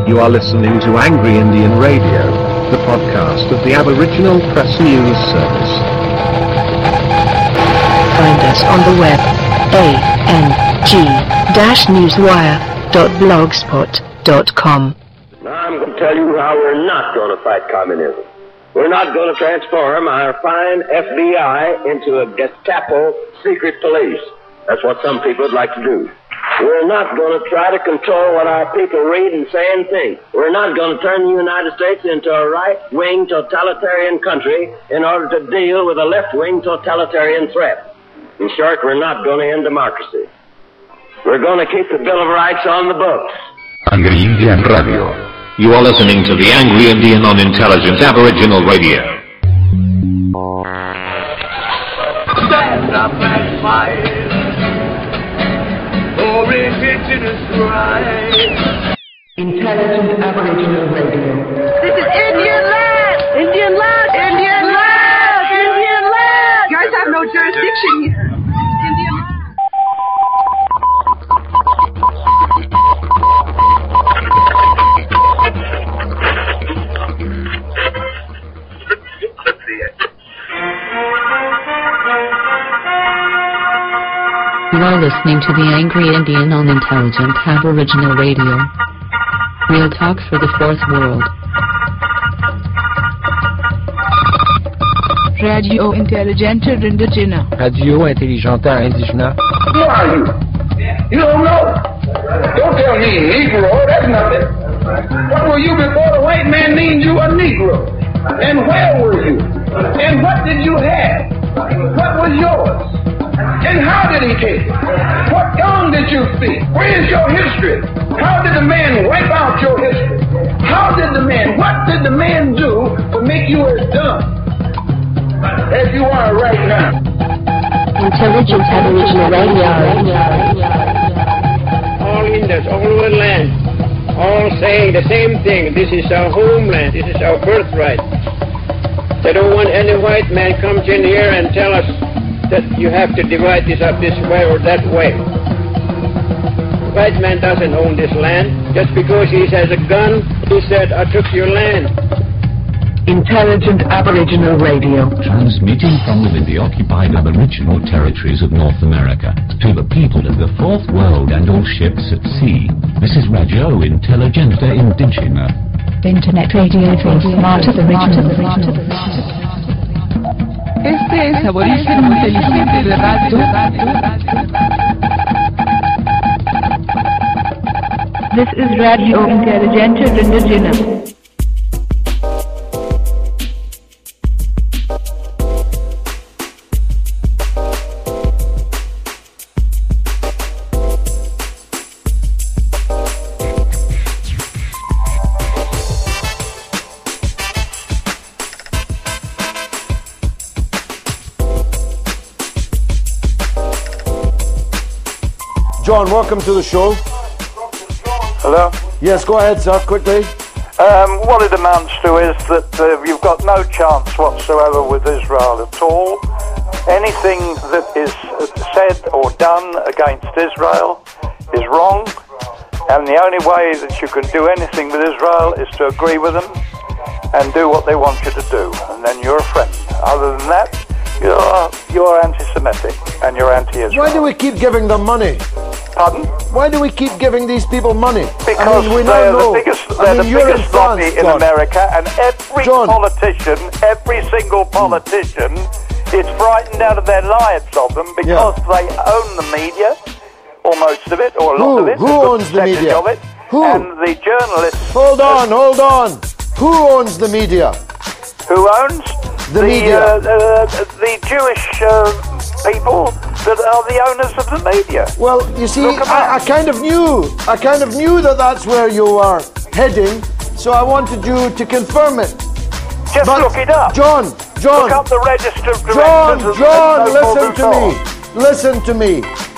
You are listening to Angry Indian Radio, the podcast of the Aboriginal Press News Service. Find us on the web, ang-newswire.blogspot.com. Now I'm going to tell you how we're not going to fight communism. We're not going to transform our fine FBI into a Gestapo secret police. That's what some people would like to do. We're not going to try to control what our people read and say and think. We're not going to turn the United States into a right-wing totalitarian country in order to deal with a left-wing totalitarian threat. In short, we're not going to end democracy. We're going to keep the Bill of Rights on the books. Angry Indian Radio. You are listening to the Angry Indian on Intelligent Aboriginal Radio. Stand up and fight for indigenous rights. Intelligent Aboriginal Radio. This is Indian land! Indian land! Indian land! Indian land! You guys have no jurisdiction here. Indian land. You are listening to the Angry Indian on Intelligent Aboriginal Radio. Real talk for the fourth world. Radio Intelligente Indigena. Radio Intelligente Indigena. Who are you? You don't know. Don't tell me Negro, that's nothing. What were you before the white man named you a Negro? And where were you? And what did you have? What was yours? And how did he take it? What tongue did you speak? Where is your history? How did the man wipe out your history? What did the man do to make you as dumb as you are right now? Intelligent Aboriginal Radio. All Indians, all over the land, all saying the same thing. This is our homeland. This is our birthright. They don't want any white man comes in here and tell us that you have to divide this up this way or that way. The white man doesn't own this land. Just because he has a gun, he said, I took your land. Intelligent Aboriginal Radio. Transmitting from within the occupied Aboriginal territories of North America to the people of the fourth world and all ships at sea. This is Radio Intelligente Indigena. Internet radio for smart Aboriginal. Este es Aborigen Inteligente de Radio. This is Radio Intelligente Indigena. John, welcome to the show. Hello? Yes, go ahead, sir, quickly. What it amounts to is that you've got no chance whatsoever with Israel at all. Anything that is said or done against Israel is wrong, and the only way that you can do anything with Israel is to agree with them and do what they want you to do, and then you're a friend. Other than that, you're anti-Semitic and you're anti-Israel. Why do we keep giving them money? Pardon? Why do we keep giving these people money? Because they're the biggest lobby in America, and every single politician is frightened out of their lives of them because they own the media, or most of it, or a lot of it. Who owns the media? Of it, Who? And the journalists. Hold on. Who owns the media? Who owns the media? The Jewish people that are the owners of the media. Well, you see, I kind of knew that that's where you are heading, so I wanted you to confirm it. Just look it up. John. Look up the register of directors. John, listen to me.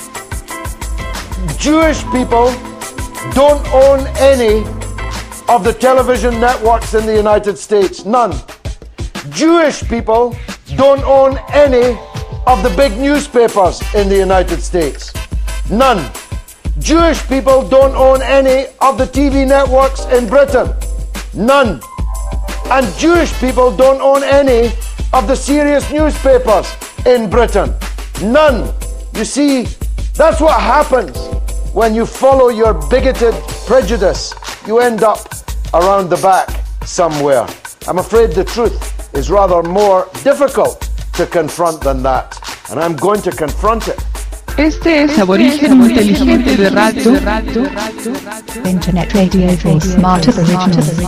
Jewish people don't own any of the television networks in the United States. None. Jewish people don't own any of the big newspapers in the United States. None. Jewish people don't own any of the TV networks in Britain. None. And Jewish people don't own any of the serious newspapers in Britain. None. You see, that's what happens when you follow your bigoted prejudice. You end up around the back somewhere. I'm afraid the truth is rather more difficult to confront than that. And I'm going to confront it. Este es Aborigen Inteligente de Radio. Internet radio for smart aboriginals.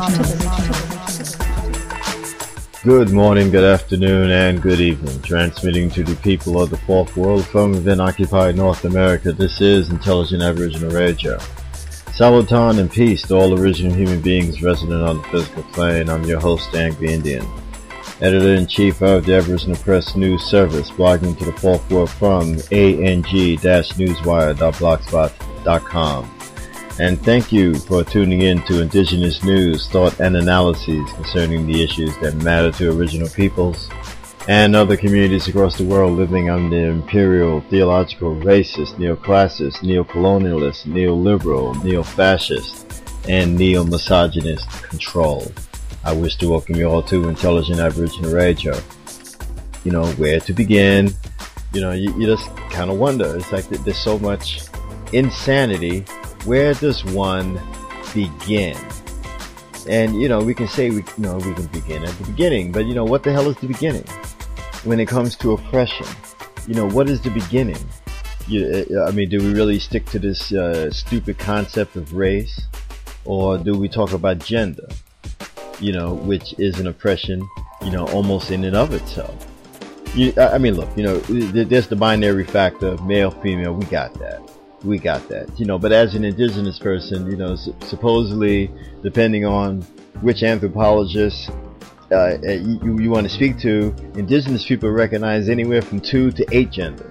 Good morning, good afternoon, and good evening. Transmitting to the people of the Fourth World from within occupied North America, this is Intelligent Aboriginal Radio. Saluton and peace to all original human beings resident on the physical plane. I'm your host, Angry Indian, Editor-in-Chief of the Aboriginal Press News Service, blogging to the Fourth World from ang-newswire.blogspot.com. And thank you for tuning in to Indigenous news, thought, and analyses concerning the issues that matter to Aboriginal peoples and other communities across the world living under imperial, theological, racist, neoclassist, neocolonialist, neoliberal, neo-fascist, and neo-misogynist control. I wish to welcome you all to Intelligent Aboriginal Radio. You know, where to begin? You know, you just kind of wonder. It's like there's so much insanity. Where does one begin? And, you know, we can say we can begin at the beginning, but, you know, what the hell is the beginning? When it comes to oppression, you know, what is the beginning? I mean, do we really stick to this stupid concept of race? Or do we talk about gender? You know, which is an oppression, you know, almost in and of itself. I mean, look, you know, there's the binary factor of male, female. We got that. You know, but as an indigenous person, you know, supposedly, depending on which anthropologist you want to speak to, indigenous people recognize anywhere from 2 to 8 genders.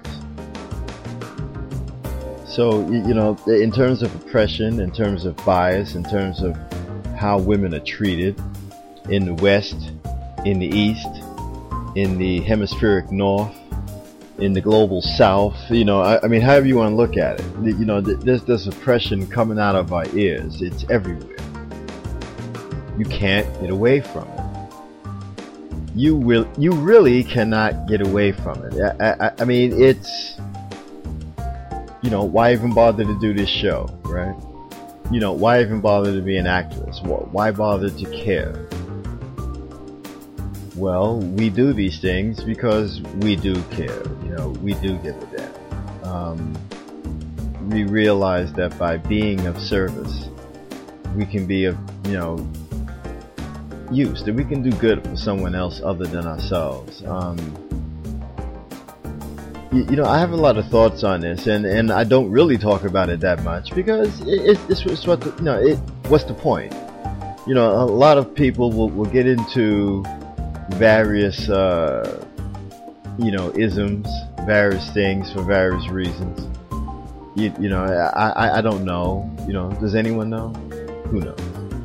So, you know, in terms of oppression, in terms of bias, in terms of how women are treated in the West, in the East, in the hemispheric North, in the global South, you know, I mean, however you want to look at it, you know, there's oppression coming out of our ears. It's everywhere. You can't get away from it. You really cannot get away from it. I mean, it's, you know, why even bother to do this show, right? You know, why even bother to be an actress? Why bother to care? Well, we do these things because we do care. You know, we do give a damn. We realize that by being of service, we can be of, you know, use, that we can do good for someone else other than ourselves. You know, I have a lot of thoughts on this, and I don't really talk about it that much because it's what the, you know, what's the point? You know, a lot of people will get into various you know, isms, various things for various reasons. You know, I don't know. You know, does anyone know? Who knows?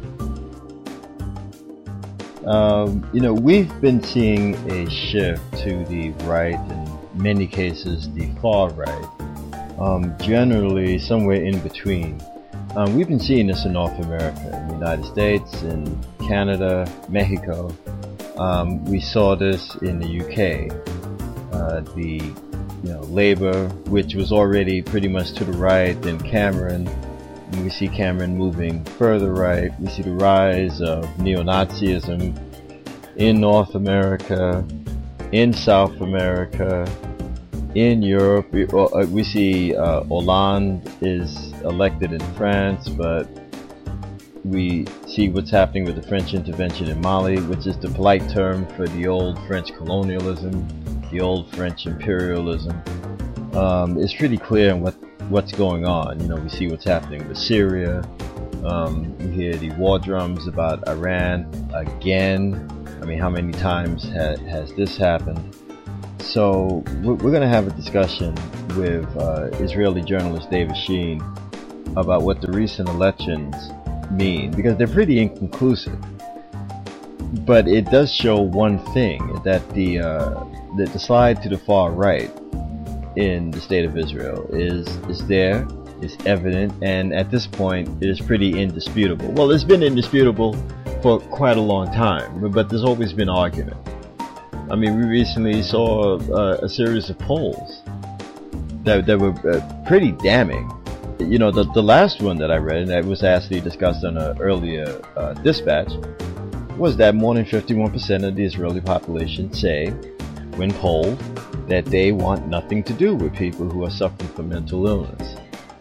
You know, we've been seeing a shift to the right, in many cases the far right, generally somewhere in between. We've been seeing this in North America, in the United States, in Canada, Mexico. We saw this in the UK. The, you know, Labour, which was already pretty much to the right, then Cameron. And we see Cameron moving further right. We see the rise of neo-Nazism in North America, in South America, in Europe. We see Hollande is elected in France, but we see what's happening with the French intervention in Mali, which is the polite term for the old French colonialism, the old French imperialism. It's pretty clear what's going on. You know, we see what's happening with Syria. We hear the war drums about Iran again. I mean, how many times has this happened? So we're going to have a discussion with Israeli journalist David Sheen about what the recent elections mean, because they're pretty inconclusive. But it does show one thing, that the slide to the far right in the state of Israel is there. is evident, and at this point it is pretty indisputable. Well, it's been indisputable for quite a long time, but there's always been argument. I mean, we recently saw a series of polls that were pretty damning. You know, the last one that I read, and that was actually discussed on an earlier dispatch, was that more than 51% of the Israeli population say, when polled, that they want nothing to do with people who are suffering from mental illness.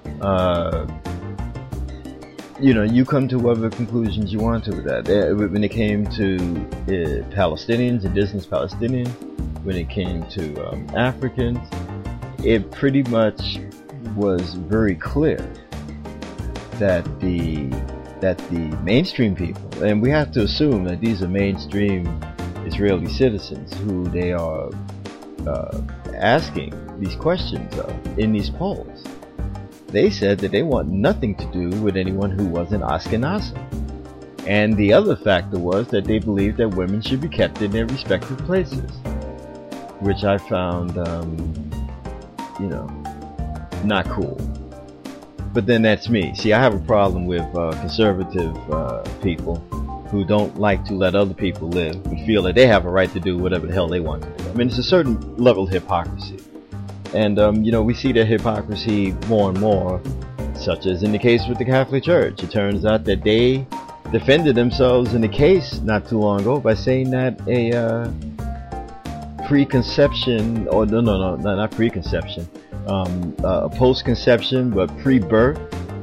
You know, you come to whatever conclusions you want to with that. When it came to Palestinians, indigenous Palestinians, when it came to Africans, it pretty much was very clear that the mainstream people, and we have to assume that these are mainstream Israeli citizens who they are asking these questions of in these polls, they said that they want nothing to do with anyone who wasn't Ashkenazi. And the other factor was that they believed that women should be kept in their respective places, which I found, you know, not cool. But then that's me. See, I have a problem with conservative people who don't like to let other people live, but feel that they have a right to do whatever the hell they want to do. I mean, it's a certain level of hypocrisy. And, you know, we see that hypocrisy more and more, such as in the case with the Catholic Church. It turns out that they defended themselves in the case not too long ago by saying that a preconception, or no, not preconception, a post-conception, but pre-birth,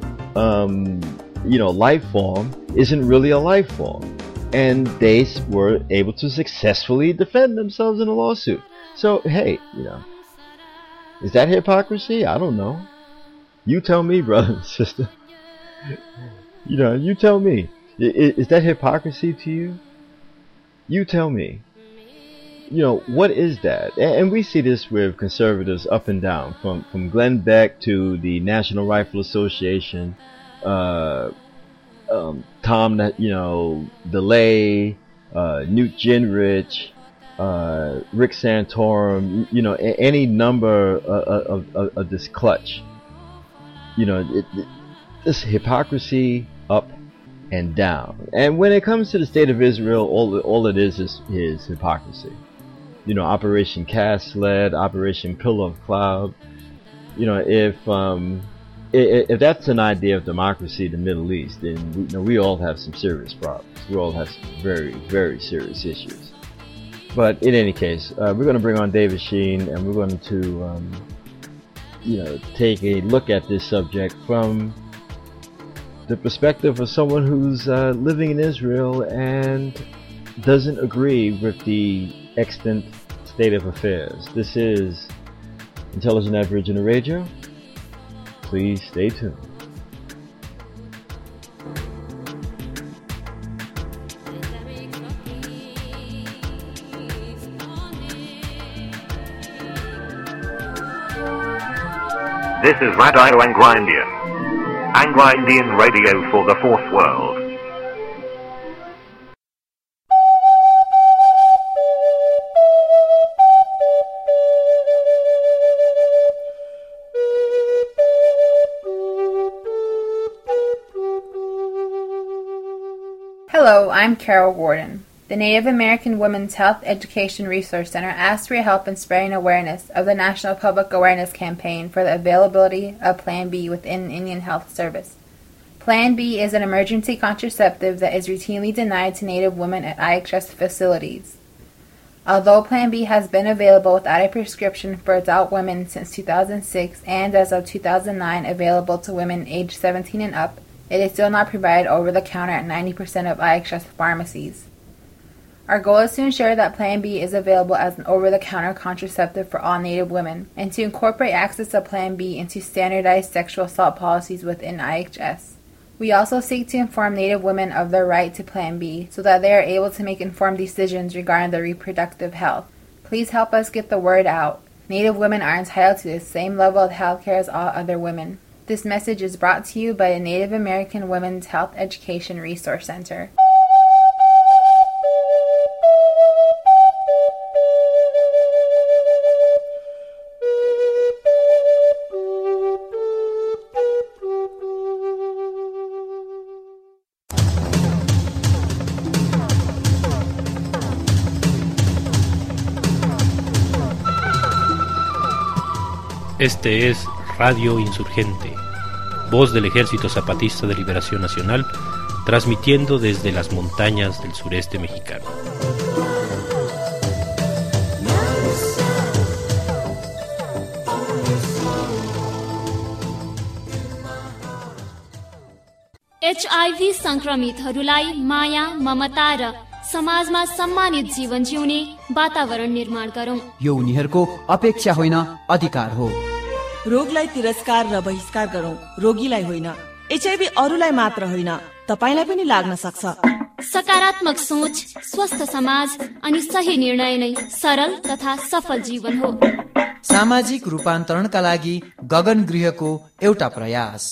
you know, life form isn't really a life form. And they were able to successfully defend themselves in a lawsuit. So, hey, you know, is that hypocrisy? I don't know. You tell me, brother and sister. You know, you tell me. Is that hypocrisy to you? You tell me. You know, what is that? And we see this with conservatives up and down, from Glenn Beck to the National Rifle Association, Tom, you know, DeLay, Newt Gingrich, Rick Santorum, you know, any number of this clutch. You know, this hypocrisy up and down. And when it comes to the state of Israel, all it is hypocrisy. You know, Operation Cast Lead, Operation Pillar of Cloud. You know, if that's an idea of democracy in the Middle East, then we all have some serious problems. We all have some very, very serious issues. But in any case, we're going to bring on David Sheen, and we're going to, you know, take a look at this subject from the perspective of someone who's living in Israel and doesn't agree with the extant state of affairs. This is Intelligent Aboriginal Radio. Please stay tuned. This is Radio Anglo Indian. Anglo Indian Radio for the Fourth World. Hello, I'm Carol Gordon. The Native American Women's Health Education Resource Center asks for your help in spreading awareness of the National Public Awareness Campaign for the availability of Plan B within Indian Health Service. Plan B is an emergency contraceptive that is routinely denied to Native women at IHS facilities. Although Plan B has been available without a prescription for adult women since 2006 and as of 2009 available to women aged 17 and up, it is still not provided over the counter at 90% of IHS pharmacies. Our goal is to ensure that Plan B is available as an over-the-counter contraceptive for all Native women, and to incorporate access to Plan B into standardized sexual assault policies within IHS. We also seek to inform Native women of their right to Plan B, so that they are able to make informed decisions regarding their reproductive health. Please help us get the word out. Native women are entitled to the same level of health care as all other women. This message is brought to you by the Native American Women's Health Education Resource Center. Este es Radio Insurgente, voz del Ejército Zapatista de Liberación Nacional, transmitiendo desde las montañas del sureste mexicano. HIV संक्रमितहरूलाई माया, ममता र समाजमा सम्मानित जीवन जिउने वातावरण निर्माण गरौं। यो उनीहरूको अपेक्षा होइन, अधिकार हो। रोगलाई तिरस्कार र बहिष्कार गरौं, रोगीलाई होइन। HIV अरूलाई मात्र होइन, तपाईलाई पनि लाग्न सक्छ। सकारात्मक सोच, स्वस्थ समाज अनि सही निर्णय नै सरल तथा सफल जीवन हो। सामाजिक रूपान्तरणका लागि गगन गृहको एउटा प्रयास।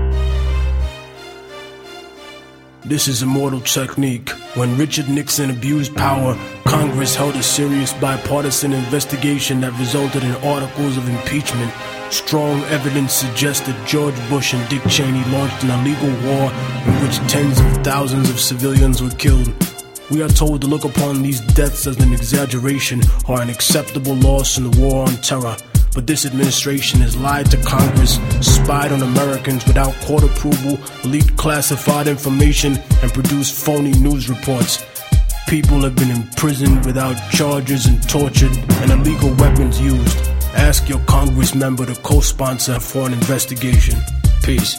This is immortal technique. When Richard Nixon abused power, Congress held a serious bipartisan investigation that resulted in articles of impeachment. Strong evidence suggests that George Bush and Dick Cheney launched an illegal war in which tens of thousands of civilians were killed. We are told to look upon these deaths as an exaggeration or an acceptable loss in the war on terror. But this administration has lied to Congress, spied on Americans without court approval, leaked classified information, and produced phony news reports. People have been imprisoned without charges and tortured, and illegal weapons used. Ask your Congress member to co-sponsor for an investigation. Peace.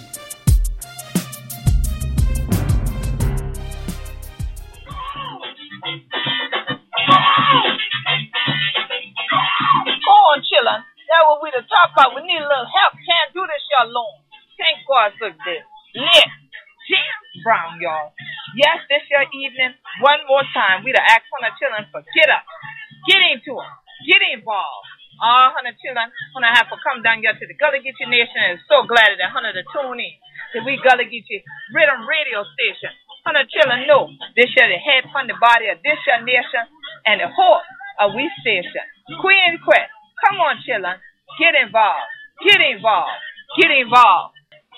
Chillin'. That's what we to talk about. We need a little help. Can't do this y'all alone. Thank God for this. Lit. James Brown, y'all. Yes, this your evening. One more time. We to ask Hunter Chillin' for get up. Get into it. Get involved. Hunter Chillin', Hunter have to come down here to the Gullah Geechee Nation, and so glad that Hunter to tune in to we Gullah Geechee Rhythm Radio Station. Hunter Chillin' know this year the head from the body of this your nation and the heart of we station. Queen Quest. Come on, Chillin'. Get involved. Get involved. Get involved.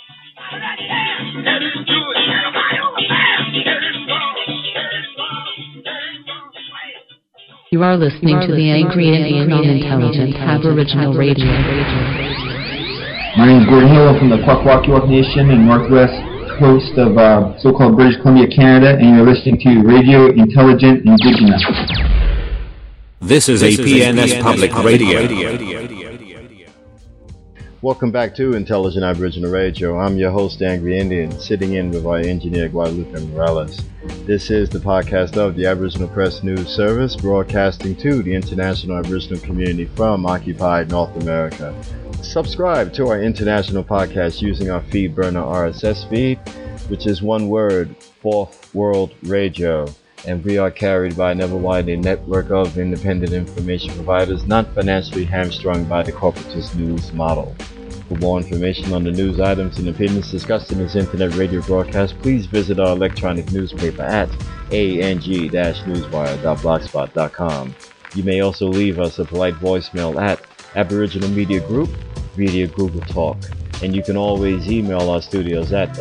You are listening to the Angry Indian on Intelligent Aboriginal Radio. My name is Gordon Hill from the Kwakwaka'wakw Nation in northwest coast of so-called British Columbia, Canada, and you're listening to Radio Intelligent Indigenous. This is APNS Public Radio. Welcome back to Intelligent Aboriginal Radio. I'm your host, Angry Indian, sitting in with our engineer, Guadalupe Morales. This is the podcast of the Aboriginal Press News Service, broadcasting to the international Aboriginal community from occupied North America. Subscribe to our international podcast using our feed burner RSS feed, which is one word, Fourth World Radio. And we are carried by a never-widening network of independent information providers not financially hamstrung by the corporatist news model. For more information on the news items and opinions discussed in this internet radio broadcast, please visit our electronic newspaper at ang-newswire.blogspot.com. You may also leave us a polite voicemail at Aboriginal Media Group via Google Talk. And you can always email our studios at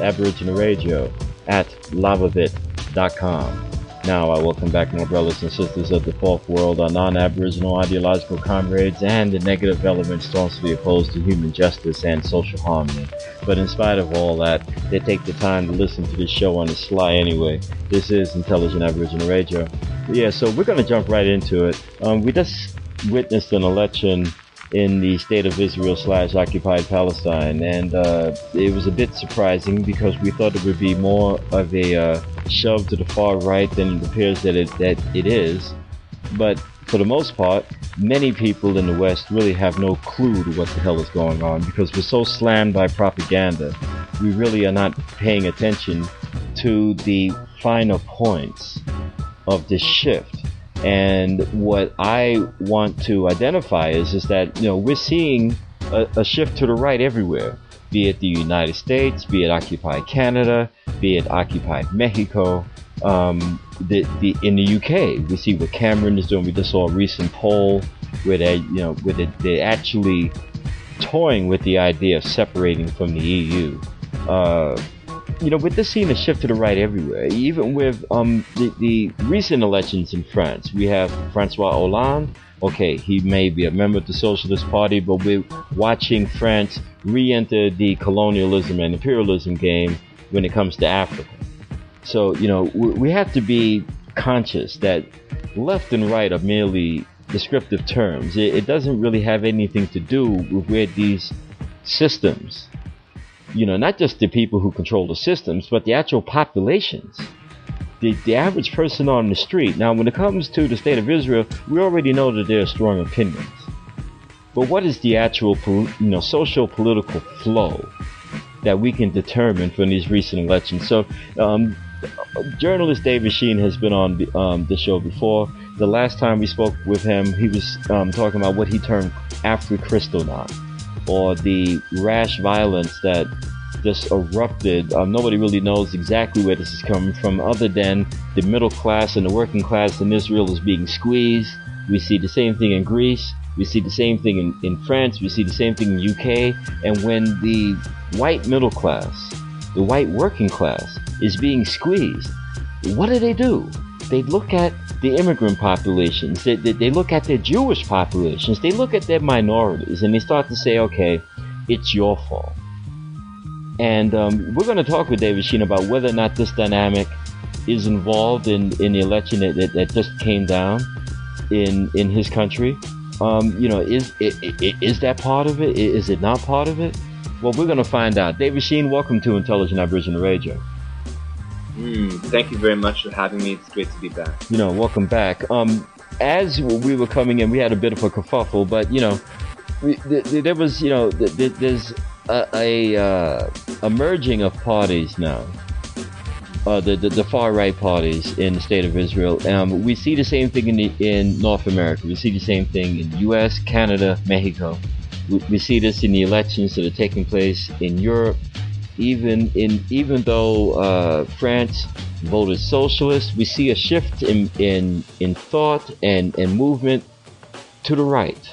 aboriginalradio@lavavit.com. Now I welcome back my brothers and sisters of the Fourth World, our non-Aboriginal ideological comrades, and the negative elements staunchly opposed to human justice and social harmony. But in spite of all that, they take the time to listen to this show on the sly anyway. This is Intelligent Aboriginal Radio. Yeah, so we're going to jump right into it. We just witnessed an election in the state of Israel / occupied Palestine, and it was a bit surprising because we thought it would be more of a shove to the far right than it appears that it is. But for the most part, many people in the West really have no clue to what the hell is going on because we're so slammed by propaganda. We really are not paying attention to the finer points of this shift. And what I want to identify is that, you know, we're seeing a shift to the right everywhere, be it the United States, be it occupied Canada, be it occupied Mexico, in the UK. We see what Cameron is doing. We just saw a recent poll where they're actually toying with the idea of separating from the EU. We're just seeing a shift to the right everywhere. Even with the recent elections in France, we have Francois Hollande, okay, he may be a member of the Socialist Party, but we're watching France re-enter the colonialism and imperialism game when it comes to Africa. So, we have to be conscious that left and right are merely descriptive terms. It doesn't really have anything to do with where these systems, not just the people who control the systems, but the actual populations. The average person on the street. Now, when it comes to the state of Israel, we already know that there are strong opinions. But what is the actual, social political flow that we can determine from these recent elections? So, journalist David Sheen has been on the show before. The last time we spoke with him, he was talking about what he termed Afro-Kristallnacht, or the rash violence that just erupted. Nobody really knows exactly where this is coming from, other than the middle class and the working class in Israel is being squeezed. We see the same thing in Greece. We see the same thing in France. We see the same thing in UK. And when the white middle class, the white working class, is being squeezed, what do? They look at the immigrant populations. They look at their Jewish populations. They look at their minorities, and they start to say, okay, it's your fault. And we're going to talk with David Sheen about whether or not this dynamic is involved in the election that just came down in his country. Is that part of it? Is it not part of it? Well, we're going to find out. David Sheen, welcome to Intelligent Aboriginal Radio. Thank you very much for having me. It's great to be back. Welcome back. As we were coming in, we had a bit of a kerfuffle, but there was, there's a merging of parties now. The far right parties in the state of Israel. We see the same thing in North America. We see the same thing in U.S., Canada, Mexico. We see this in the elections that are taking place in Europe. Even though France voted socialist, we see a shift in thought and movement to the right.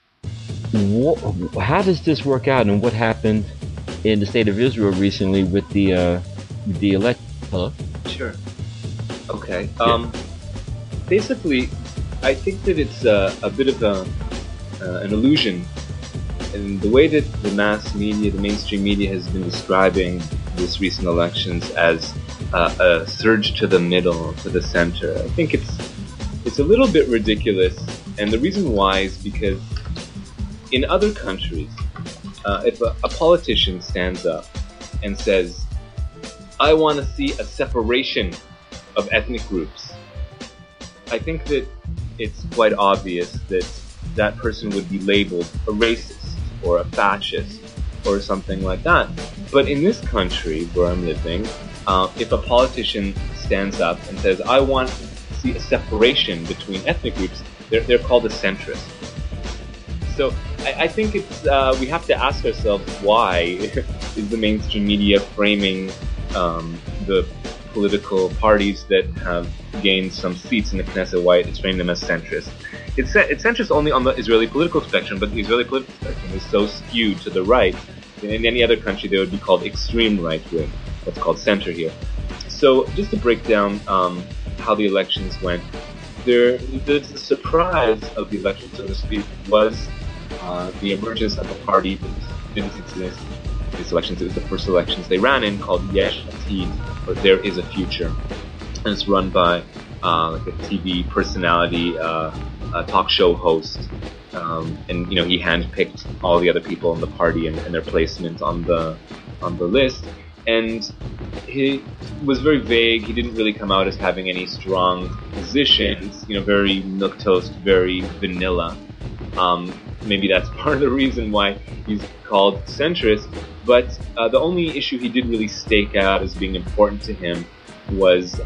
How does this work out, and what happened in the state of Israel recently with the election? Huh? Sure. Okay. Basically, I think that it's a bit of an illusion. And the way that the mass media, the mainstream media, has been describing this recent elections as a surge to the middle, to the center, I think it's a little bit ridiculous. And the reason why is because in other countries, if a politician stands up and says, I want to see a separation of ethnic groups, I think that it's quite obvious that that person would be labeled a racist or a fascist or something like that. But in this country where I'm living, if a politician stands up and says, I want to see a separation between ethnic groups, they're called a centrist. So I think it's we have to ask ourselves, why is the mainstream media framing the political parties that have gained some seats in the Knesset, why it's framed them as centrist? It's centrist only on the Israeli political spectrum, but the Israeli political spectrum is so skewed to the right. In any other country, they would be called extreme right, with what's called center here. So just to break down how the elections went, the surprise of the election, so to speak, was the emergence of a party that didn't exist in these elections. It was the first elections they ran in, called Yesh Atid, or There Is a Future. And it's run by like a TV personality, a talk show host, and he handpicked all the other people in the party and their placement on the list. And he was very vague. He didn't really come out as having any strong positions. Very milquetoast, very vanilla. Maybe that's part of the reason why he's called centrist. But the only issue he did really stake out as being important to him was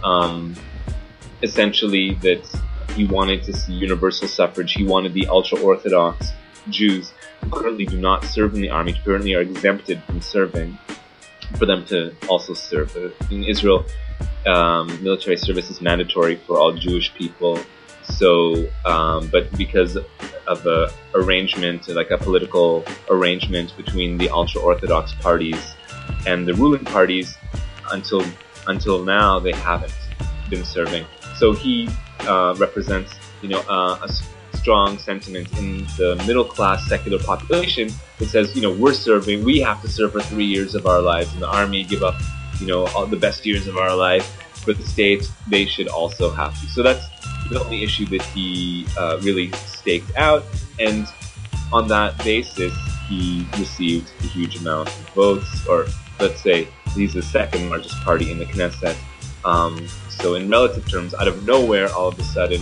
essentially that he wanted to see universal suffrage. He wanted the ultra-Orthodox Jews who currently do not serve in the army, who currently are exempted from serving, for them to also serve. In Israel, military service is mandatory for all Jewish people. So, but because of a arrangement, like a political arrangement between the ultra-Orthodox parties and the ruling parties, until now they haven't been serving. So he represents, a strong sentiment in the middle-class secular population that says, we have to serve for 3 years of our lives in the army, give up, all the best years of our life for the state. They should also have to. So that's the only issue that he really staked out, and on that basis, he received a huge amount of votes, or let's say he's the second largest party in the Knesset. So in relative terms, out of nowhere, all of a sudden,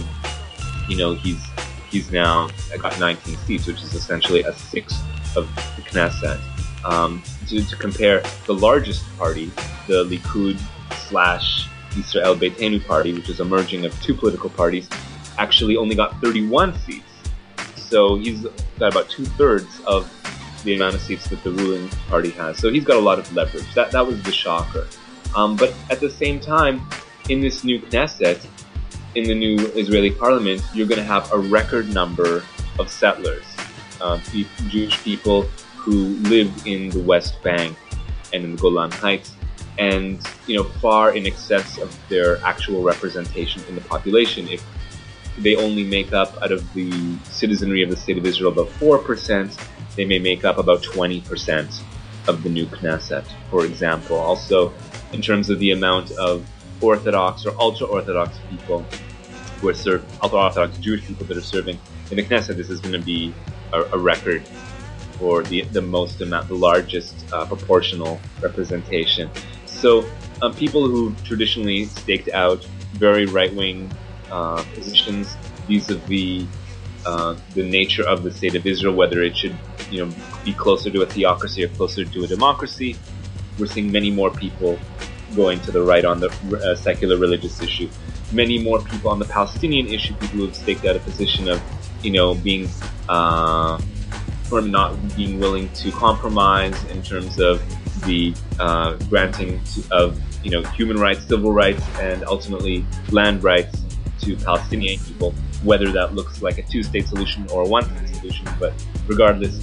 he's now got 19 seats, which is essentially a sixth of the Knesset. To compare, the largest party, the Likud / Israel Beitenu party, which is a merging of two political parties, actually only got 31 seats. So he's got about 2/3 of the amount of seats that the ruling party has. So he's got a lot of leverage. That was the shocker. But at the same time, in this new Knesset, in the new Israeli parliament, you're going to have a record number of settlers, Jewish people who live in the West Bank and in the Golan Heights, and far in excess of their actual representation in the population. If they only make up, out of the citizenry of the State of Israel, about 4%, they may make up about 20% of the new Knesset, for example. Also, in terms of the amount of Orthodox or ultra-Orthodox people who are ultra-Orthodox Jewish people that are serving in the Knesset, this is going to be a record for the largest proportional representation. So people who traditionally staked out very right-wing positions vis-a-vis the nature of the State of Israel, whether it should be closer to a theocracy or closer to a democracy, we're seeing many more people going to the right on the secular religious issue. Many more people on the Palestinian issue, people who have staked out a position of, being or not being willing to compromise in terms of the granting of human rights, civil rights, and ultimately land rights to Palestinian people, whether that looks like a two-state solution or a one-state solution. But regardless,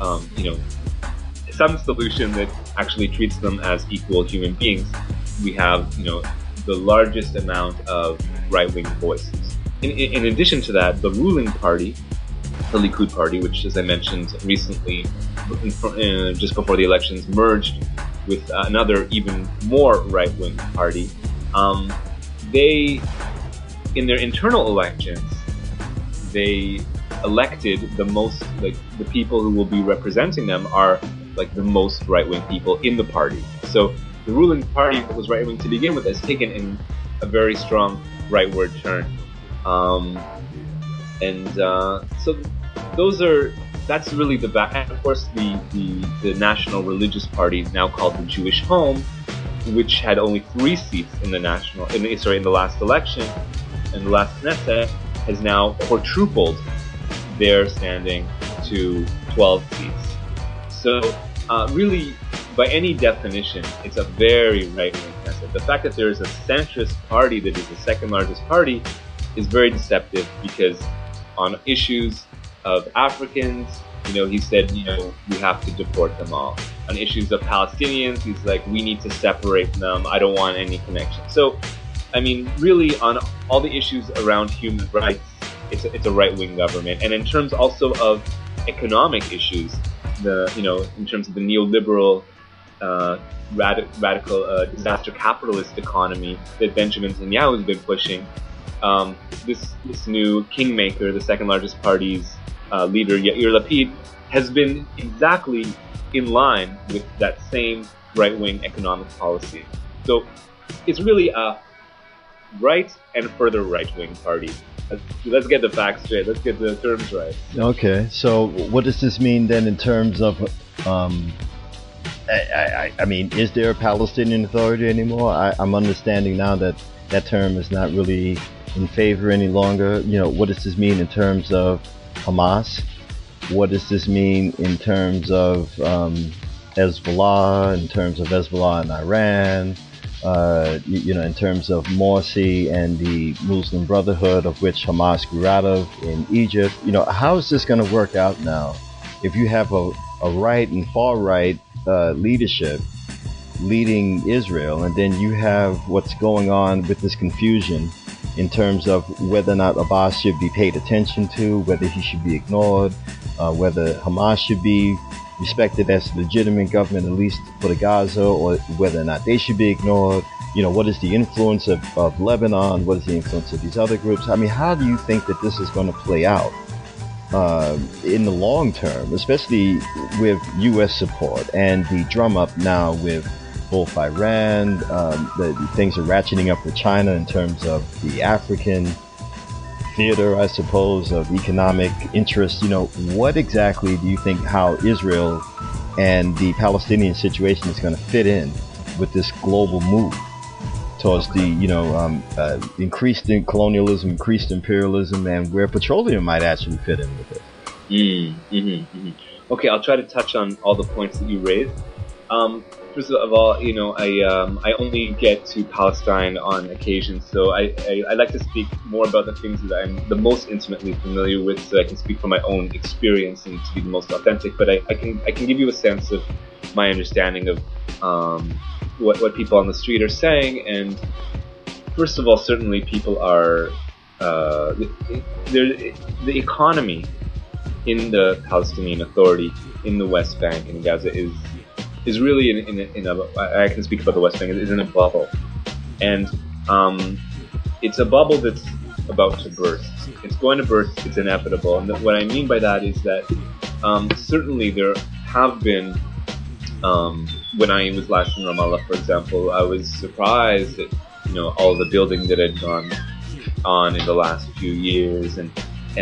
some solution that actually treats them as equal human beings. We have, the largest amount of right-wing voices. In addition to that, the ruling party, the Likud party, which, as I mentioned recently, just before the elections, merged with another even more right-wing party. They, in their internal elections, they elected the people who will be representing them are the most right-wing people in the party. So the ruling party that was right-wing to begin with has taken in a very strong rightward turn. So that's really the back. And of course, the National Religious Party, now called the Jewish Home, which had only 3 seats in the last election, and the last Knesset, has now quadrupled their standing to 12 seats. So really, by any definition, it's a very right-wing Knesset. The fact that there is a centrist party that is the second largest party is very deceptive, because on issues of Africans, he said, we have to deport them all. On issues of Palestinians, he's like, we need to separate them. I don't want any connection. So, really, on all the issues around human rights, it's a right-wing government. And in terms also of economic issues, in terms of the neoliberal, radical, disaster capitalist economy that Benjamin Netanyahu has been pushing, this new kingmaker, the second largest party's leader, Yair Lapid, has been exactly in line with that same right-wing economic policy. So it's really a right and further right-wing party. Let's get the facts straight. Let's get the terms right. Okay, so what does this mean then in terms of, is there a Palestinian Authority anymore? I'm understanding now that that term is not really in favor any longer. What does this mean in terms of Hamas? What does this mean in terms of Hezbollah, in terms of Hezbollah in Iran? In terms of Morsi and the Muslim Brotherhood, of which Hamas grew out of in Egypt. How is this going to work out now? If you have a right and far right leadership leading Israel, and then you have what's going on with this confusion in terms of whether or not Abbas should be paid attention to, whether he should be ignored, whether Hamas should be respected as a legitimate government, at least for the Gaza, or whether or not they should be ignored. What is the influence of Lebanon? What is the influence of these other groups? I mean, how do you think that this is going to play out in the long term, especially with U.S. support and the drum up now with both Iran, the things are ratcheting up with China in terms of the African theater, I suppose, of economic interest. What exactly do you think how Israel and the Palestinian situation is going to fit in with this global move towards the, increased colonialism, increased imperialism, and where petroleum might actually fit in with it? Okay, I'll try to touch on all the points that you raised. First of all, I only get to Palestine on occasion, so I like to speak more about the things that I'm the most intimately familiar with, so I can speak from my own experience and to be the most authentic. But I can give you a sense of my understanding of what people on the street are saying. And first of all, certainly people are the economy in the Palestinian Authority in the West Bank and Gaza is really in a I can speak about the West Bank, is in a bubble. And it's a bubble that's about to burst. It's going to burst, it's inevitable. And what I mean by that is that certainly there have been, when I was last in Ramallah, for example, I was surprised at all the building that had gone on in the last few years, and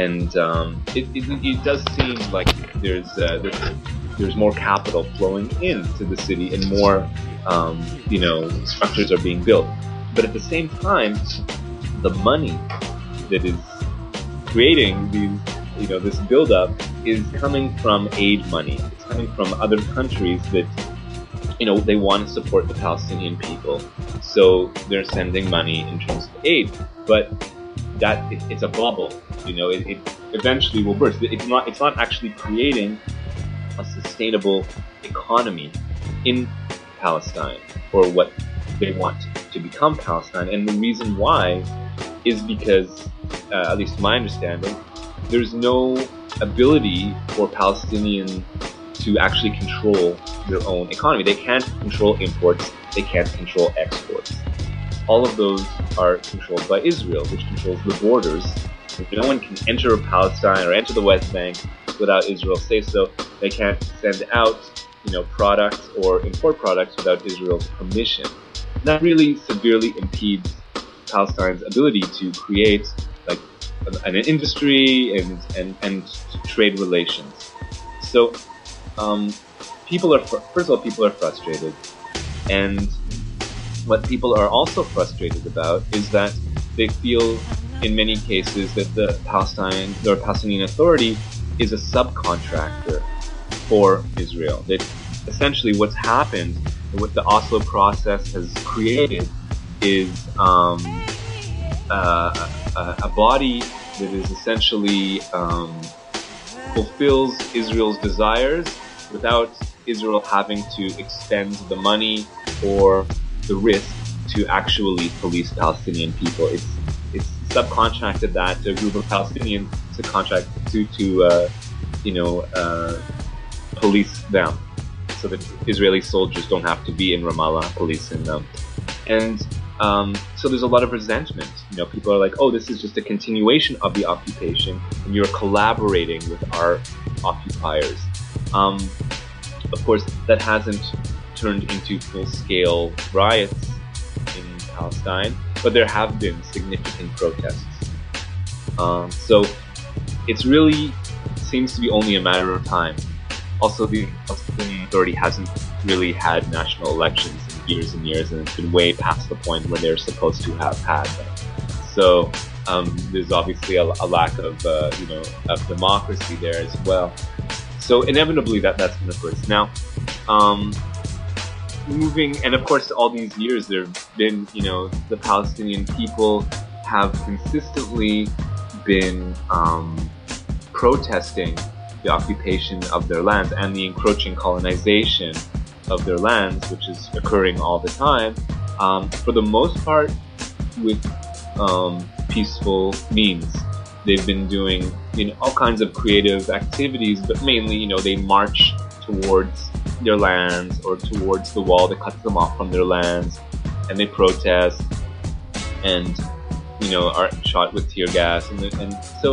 it does seem like there's more capital flowing into the city and more, structures are being built. But at the same time, the money that is creating these, this buildup is coming from aid money. It's coming from other countries that, they want to support the Palestinian people. So they're sending money in terms of aid. But it's a bubble. It eventually will burst. It's not actually creating a sustainable economy in Palestine, or what they want to become Palestine. And the reason why is because, at least to my understanding, there's no ability for Palestinians to actually control their own economy. They can't control imports, they can't control exports. All of those are controlled by Israel, which controls the borders. No one can enter Palestine or enter the West Bank without Israel's say-so. They can't send out, products or import products without Israel's permission. That really severely impedes Palestine's ability to create an industry and trade relations. So people are frustrated, and what people are also frustrated about is that they feel in many cases that the Palestinian Authority is a subcontractor for Israel. That essentially what's happened, what the Oslo process has created, is a body that is essentially fulfills Israel's desires without Israel having to expend the money or the risk to actually police Palestinian people. It's subcontracted that to a group of Palestinians to contract to police them, so that Israeli soldiers don't have to be in Ramallah policing them. And so there's a lot of resentment. People are like, oh, this is just a continuation of the occupation, and you're collaborating with our occupiers. Of course, that hasn't turned into full-scale riots in Palestine, but there have been significant protests. So it's really seems to be only a matter of time. Also, the Palestinian Authority hasn't really had national elections in years and years, and it's been way past the point when they're supposed to have had them. So there's obviously a lack of of democracy there as well. So inevitably that's going to burst. Now, moving, and of course all these years there have been, the Palestinian people have consistently been protesting the occupation of their lands and the encroaching colonization of their lands, which is occurring all the time. For the most part, with peaceful means. They've been doing all kinds of creative activities, but mainly they march towards their lands or towards the wall that cuts them off from their lands, and they protest and are shot with tear gas, and so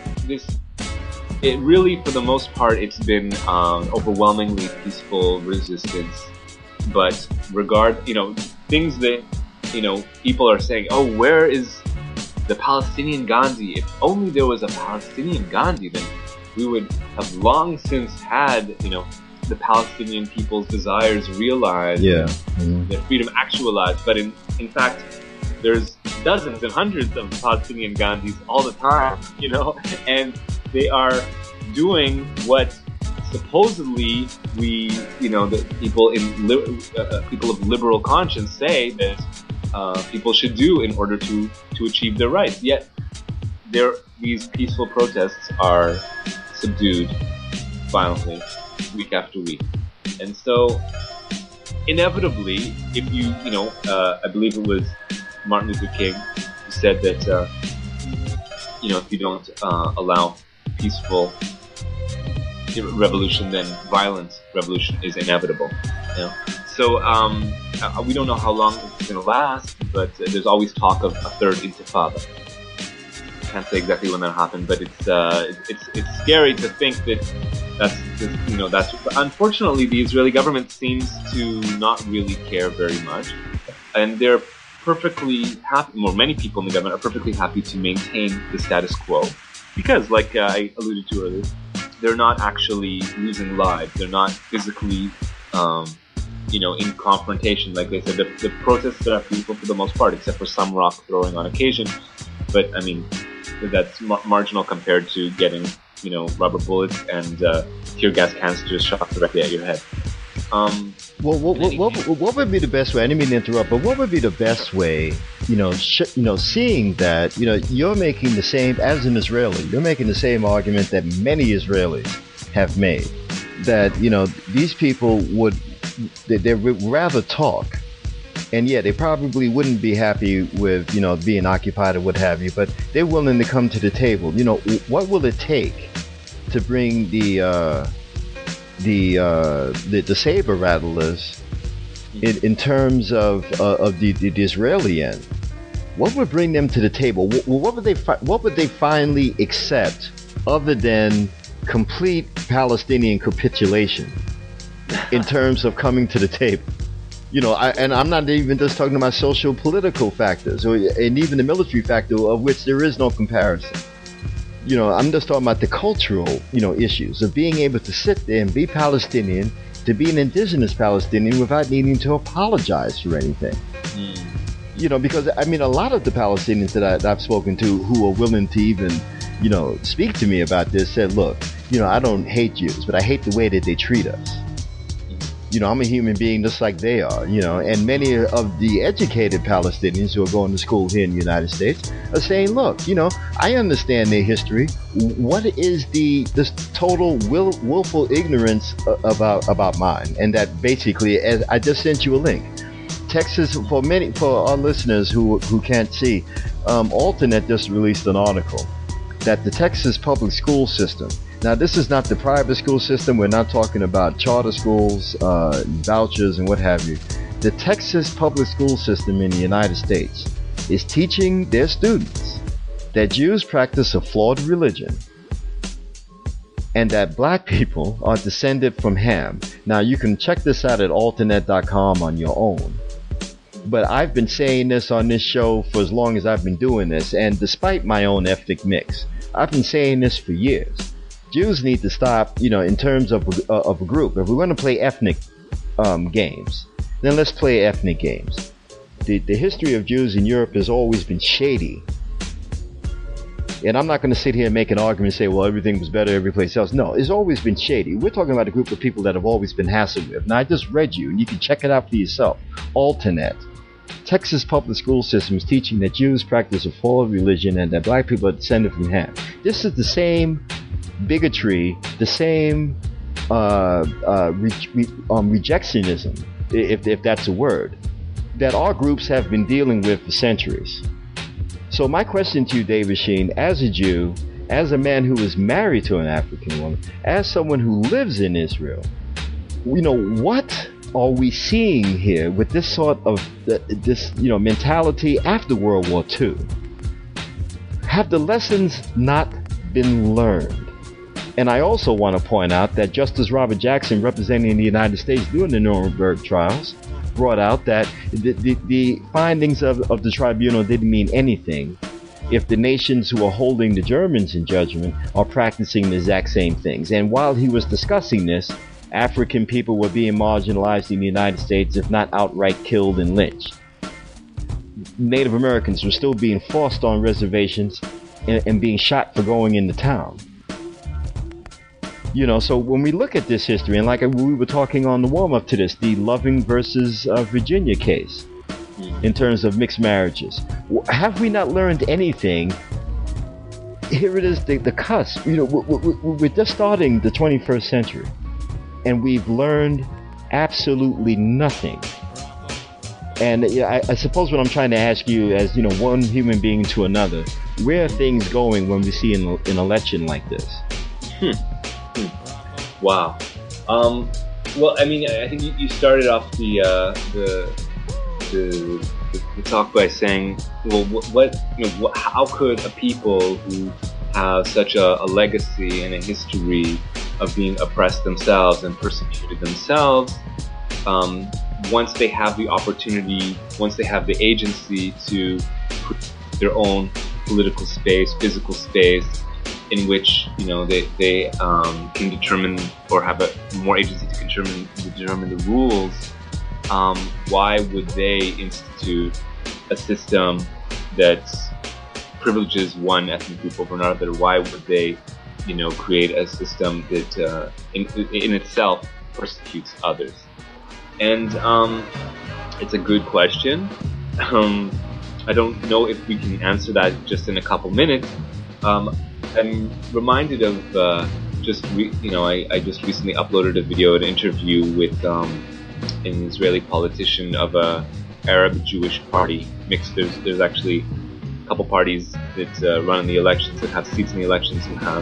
it really, for the most part, it's been overwhelmingly peaceful resistance. But things that people are saying, oh, where is the Palestinian Gandhi? If only there was a Palestinian Gandhi, then we would have long since had the Palestinian people's desires realized, their freedom actualized. But in fact, there's dozens and hundreds of Palestinian Gandhis all the time, and they are doing what supposedly the people people of liberal conscience say that people should do in order to achieve their rights. Yet these peaceful protests are subdued violently week after week. And so inevitably, if I believe it was Martin Luther King who said that if you don't allow peaceful revolution, then violent revolution is inevitable. So we don't know how long it's going to last, but there's always talk of a third intifada. Can't say exactly when that happened, but it's scary to think that that's unfortunately the Israeli government seems to not really care very much, and they're perfectly happy, or many people in the government are perfectly happy to maintain the status quo, because, like I alluded to earlier, they're not actually losing lives. They're not physically, in confrontation. Like they said, the protests are peaceful for the most part, except for some rock throwing on occasion. But I mean, that's marginal compared to getting, rubber bullets and tear gas canisters shot directly at your head. What would be the best way? I didn't mean to interrupt, but what would be the best way? Seeing that you're making the same as an Israeli, you're making the same argument that many Israelis have made, that these people would rather talk, and they probably wouldn't be happy with being occupied or what have you, but they're willing to come to the table. What will it take to bring the saber rattlers in terms of the Israeli end? What would bring them to the table? What would they finally accept, other than complete Palestinian capitulation, in terms of coming to the table? And I'm not even just talking about social political factors, and even the military factor, of which there is no comparison. I'm just talking about the cultural, issues of being able to sit there and be Palestinian, to be an indigenous Palestinian without needing to apologize for anything. Because I mean, a lot of the Palestinians that I've spoken to who are willing to even, speak to me about this said, look, I don't hate Jews, but I hate the way that they treat us. I'm a human being just like they are, and many of the educated Palestinians who are going to school here in the United States are saying, look, I understand their history. What is this total willful ignorance about mine? And that basically, as I just sent you a link, Texas, for our listeners who can't see, Alternet just released an article that the Texas public school system, now this is not the private school system, we're not talking about charter schools, vouchers and what have you. The Texas public school system in the United States is teaching their students that Jews practice a flawed religion and that black people are descended from Ham. Now you can check this out at alternet.com on your own. But I've been saying this on this show for as long as I've been doing this, and despite my own ethnic mix, I've been saying this for years. Jews need to stop, in terms of a group. If we're going to play ethnic games, then let's play ethnic games. The history of Jews in Europe has always been shady. And I'm not going to sit here and make an argument and say, well, everything was better every place else. No, it's always been shady. We're talking about a group of people that have always been hassled with. Now, I just read you, and you can check it out for yourself. Alternet. Texas public school system is teaching that Jews practice a flawed religion and that black people are descended from Ham. This is the same bigotry, the same rejectionism, if that's a word, that our groups have been dealing with for centuries. So my question to you, David Sheen, as a Jew, as a man who is married to an African woman, as someone who lives in Israel, what are we seeing here with this sort of mentality after World War II? Have the lessons not been learned? And I also want to point out that Justice Robert Jackson, representing the United States during the Nuremberg trials, brought out that the findings of the tribunal didn't mean anything if the nations who are holding the Germans in judgment are practicing the exact same things. And while he was discussing this, African people were being marginalized in the United States, if not outright killed and lynched. Native Americans were still being forced on reservations and being shot for going into town. So when we look at this history, and like we were talking on the warm-up to this, the Loving versus Virginia case, in terms of mixed marriages, have we not learned anything? Here it is, the cusp. We're just starting the 21st century, and we've learned absolutely nothing. And I suppose what I'm trying to ask you, as one human being to another, where are things going when we see an election like this? Wow. Well, I mean, I think you started off the talk by saying, well, how could a people who have such a legacy and a history of being oppressed themselves and persecuted themselves, once they have the opportunity, once they have the agency to create their own political space, physical space, in which they can determine or have more agency to determine the rules, why would they institute a system that privileges one ethnic group over another? Why would they create a system that in itself persecutes others? And it's a good question. I don't know if we can answer that just in a couple minutes. I'm reminded of I just recently uploaded a video, an interview with an Israeli politician of a Arab-Jewish party mixed. There's actually a couple parties that run in the elections, that have seats in the elections, who have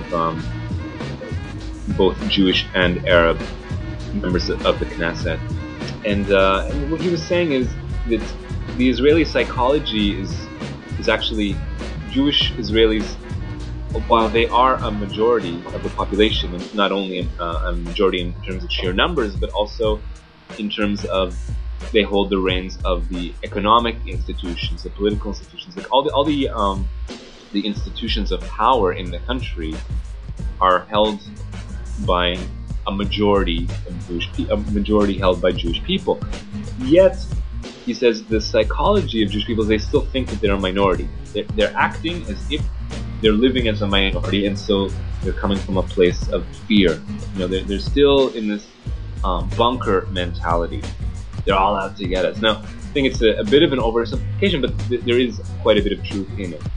both Jewish and Arab members of the Knesset. And what he was saying is that the Israeli psychology is actually Jewish Israelis. While they are a majority of the population, and not only a majority in terms of sheer numbers, but also in terms of they hold the reins of the economic institutions, the political institutions, like all the institutions of power in the country are held by a majority held by Jewish people. Yet, he says, the psychology of Jewish people is they still think that they're a minority. They're acting as if they're living as a minority, and so they're coming from a place of fear. They're still in this bunker mentality. They're all out to get us. Now, I think it's a bit of an oversimplification, but there is quite a bit of truth in it.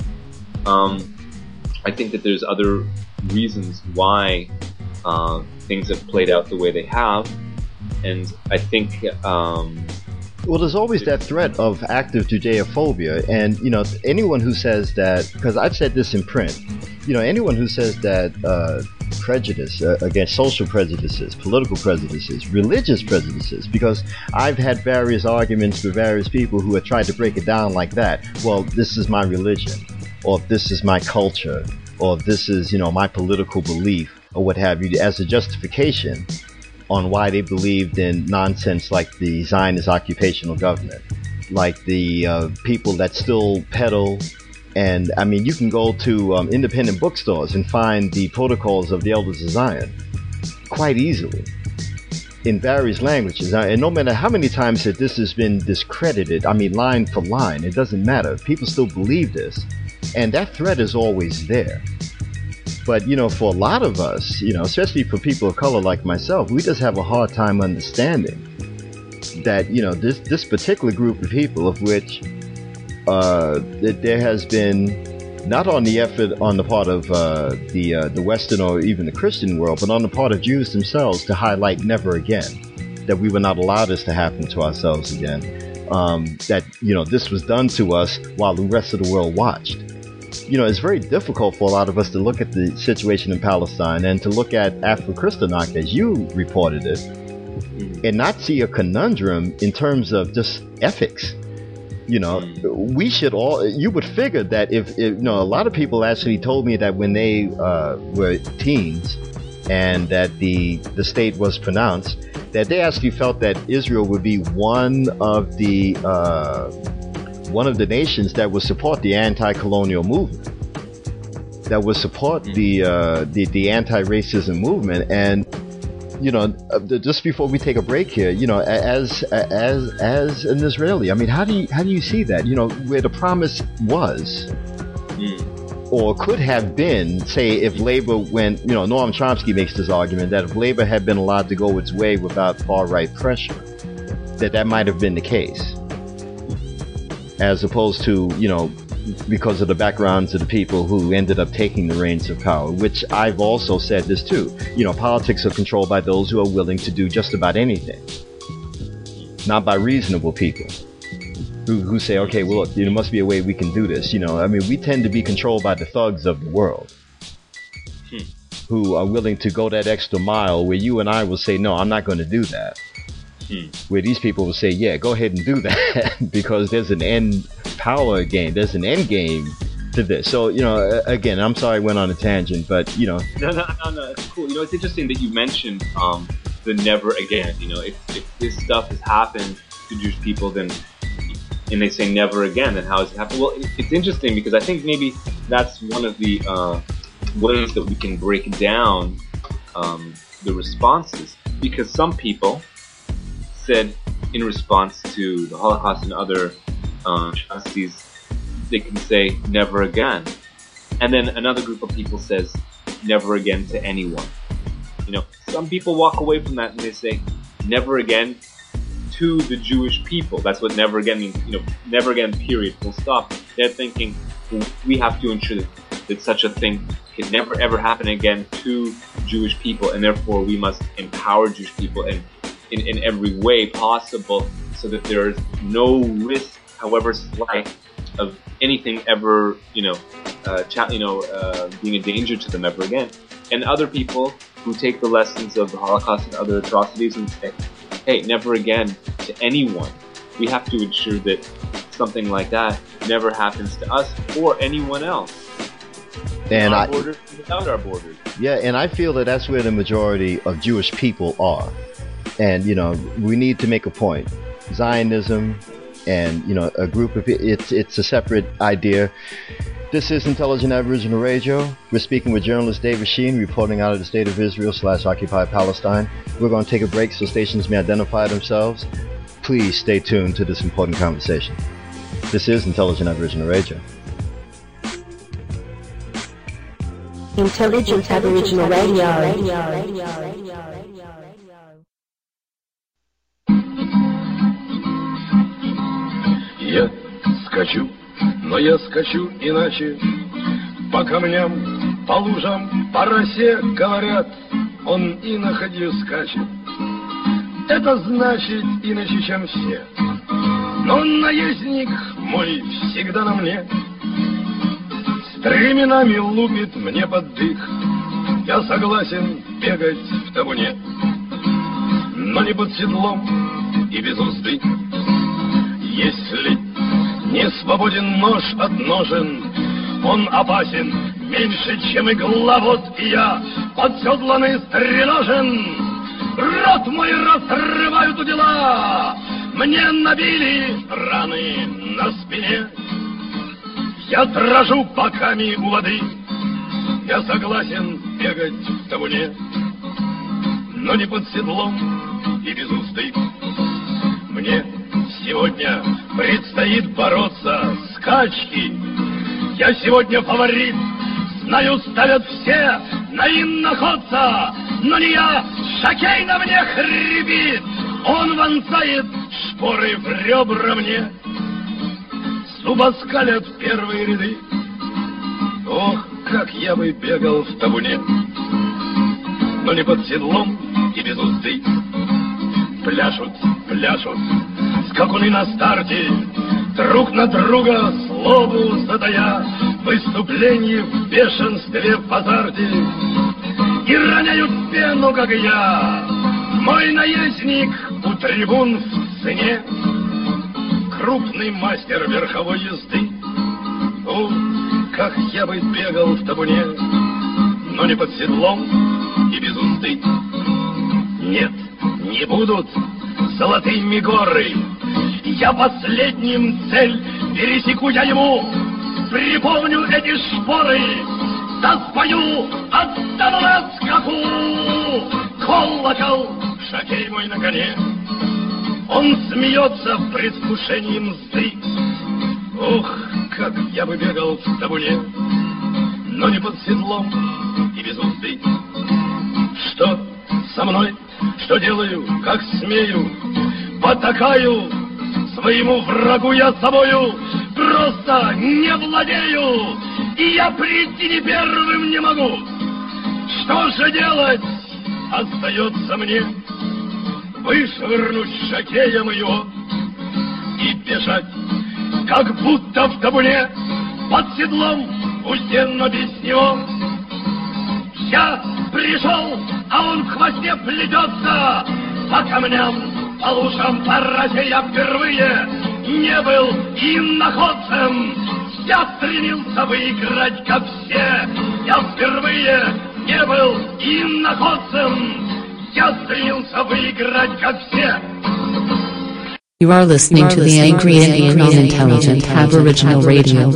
I think that there's other reasons why things have played out the way they have, and I think well, there's always that threat of active Judeophobia, and anyone who says that, because I've said this in print, anyone who says that prejudice against social prejudices, political prejudices, religious prejudices, because I've had various arguments with various people who have tried to break it down like that. Well, this is my religion, or this is my culture, or this is my political belief, or what have you, as a justification on why they believed in nonsense like the Zionist occupational government, like the people that still peddle. And I mean, you can go to independent bookstores and find the Protocols of the Elders of Zion quite easily in various languages. And no matter how many times that this has been discredited, I mean, line for line, it doesn't matter. People still believe this, and that threat is always there. But, for a lot of us, especially for people of color like myself, we just have a hard time understanding that, this particular group of people, of which that there has been not only effort on the part of the Western or even the Christian world, but on the part of Jews themselves to highlight never again, that we will not allow this to happen to ourselves again. that, this was done to us while the rest of the world watched. It's very difficult for a lot of us to look at the situation in Palestine and to look at Afro-Kristallnacht as you reported it and not see a conundrum in terms of just ethics. We should all, you would figure that if a lot of people actually told me that when they were teens and that the state was pronounced, that they actually felt that Israel would be one of the nations that would support the anti-colonial movement, that would support the anti-racism movement. And just before we take a break here, as an Israeli, I mean, how do you see that? Where the promise was, or could have been, say, if Labor went, Noam Chomsky makes this argument that if Labor had been allowed to go its way without far-right pressure, that might have been the case, as opposed to, because of the backgrounds of the people who ended up taking the reins of power, which I've also said this too. Politics are controlled by those who are willing to do just about anything, not by reasonable people who say, okay, well, look, there must be a way we can do this. We tend to be controlled by the thugs of the world who are willing to go that extra mile where you and I will say, no, I'm not going to do that. Where these people will say, yeah, go ahead and do that because there's an end power game. There's an end game to this. So, again, I'm sorry I went on a tangent, but, No, it's cool. It's interesting that you mentioned the never again. If this stuff has happened to Jewish people, and they say never again, then how has it happened? Well, it's interesting because I think maybe that's one of the ways that we can break down the responses. Because some people said in response to the Holocaust and other atrocities, they can say never again. And then another group of people says never again to anyone. Some people walk away from that and they say never again to the Jewish people. That's what never again means. Never again, period, full stop. They're thinking, well, we have to ensure that such a thing can never ever happen again to Jewish people, and therefore we must empower Jewish people in every way possible so that there is no risk, however slight, of anything ever, being a danger to them ever again. And other people who take the lessons of the Holocaust and other atrocities and say, hey, never again to anyone. We have to ensure that something like that never happens to us or anyone else. And our borders and without our borders. Yeah, and I feel that that's where the majority of Jewish people are. And, we need to make a point. Zionism and, a group of it's a separate idea. This is Intelligent Aboriginal Radio. We're speaking with journalist David Sheen, reporting out of the state of Israel / occupied Palestine. We're going to take a break so stations may identify themselves. Please stay tuned to this important conversation. This is Intelligent Aboriginal Radio. Intelligent Aboriginal Radio. Я скачу, но я скачу иначе. По камням, по лужам, по росе, говорят, он иноходью скачет. Это значит иначе, чем все. Но наездник мой всегда на мне. Стременами лупит мне под дых. Я согласен бегать в табуне, но не под седлом и без узды. Если не свободен нож от ножен, он опасен меньше, чем игла. Вот и я подседланный стреножен. Рот мой разрывают удила. Мне набили раны на спине. Я дрожу боками у воды. Я согласен бегать в табуне, но не под седлом и без узды. Мне сегодня предстоит бороться с качки. Я сегодня фаворит, знаю, ставят все на иноходца. Но не я, шокей на мне хрипит. Он вонзает шпоры в ребра мне. Зубоскалят первые ряды. Ох, как я бы бегал в табуне, но не под седлом и без узды. Пляшут, пляшут скакуны на старте, друг на друга слову задая, выступление в бешенстве, в азарте, и роняют пену, как я. Мой наездник у трибун в цене, крупный мастер верховой езды. О, как я бы бегал в табуне, но не под седлом и без узды. Нет, не будут золотыми горы, я последним цель пересеку я ему. Припомню эти шпоры, да спою, отстану на скаку. Колокол, шокей мой на коне, он смеется в предвкушении мзды. Ох, как я бы бегал в табуне, но не под седлом и без узды. Что со мной, что делаю, как смею, потакаю своему врагу я собою, просто не владею, и я прийти не первым не могу. Что же делать? Остается мне вышвырнуть шокеем его и бежать, как будто в табуне, под седлом, пусть но без него. Я пришел, а он в хвосте плетется, по камням, по лужам, по росе я впервые не был иноходцем. Я стремился выиграть, как все, я впервые не был иноходцем. Я стремился выиграть, как все. You are listening to the Angry Indian on Intelligent Aboriginal Radio.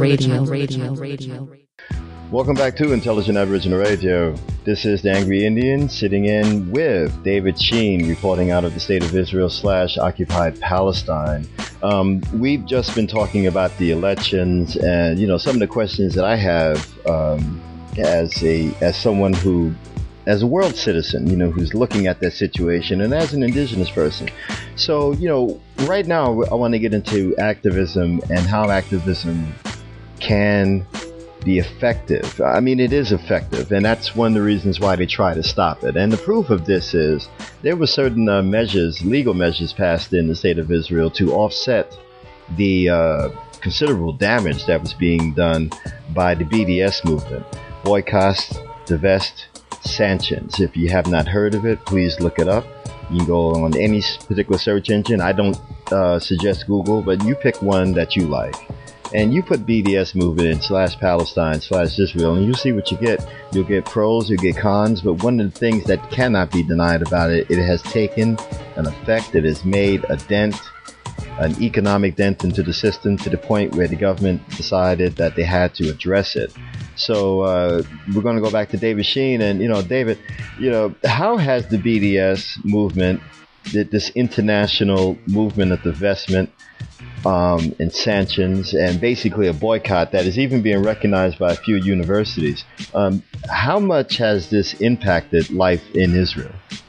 Welcome back to Intelligent Aboriginal Radio. This is the Angry Indian sitting in with David Sheen, reporting out of the State of Israel / occupied Palestine. We've just been talking about the elections, and some of the questions that I have as someone who, as a world citizen, who's looking at that situation, and as an indigenous person. So, right now I want to get into activism and how activism can be effective. I mean, it is effective, and that's one of the reasons why they try to stop it. And the proof of this is there were certain legal measures passed in the State of Israel to offset the considerable damage that was being done by the BDS movement. Boycott, divest, sanctions. If you have not heard of it, please look it up. You can go on any particular search engine. I don't suggest Google, but you pick one that you like. And you put BDS movement in /Palestine /Israel, and you'll see what you get. You'll get pros, you'll get cons, but one of the things that cannot be denied about it, it has taken an effect. It has made a dent, an economic dent into the system, to the point where the government decided that they had to address it. So we're going to go back to David Sheen, and David, how has the BDS movement, this international movement of divestment and sanctions, and basically a boycott that is even being recognized by a few universities, how much has this impacted life in Israel?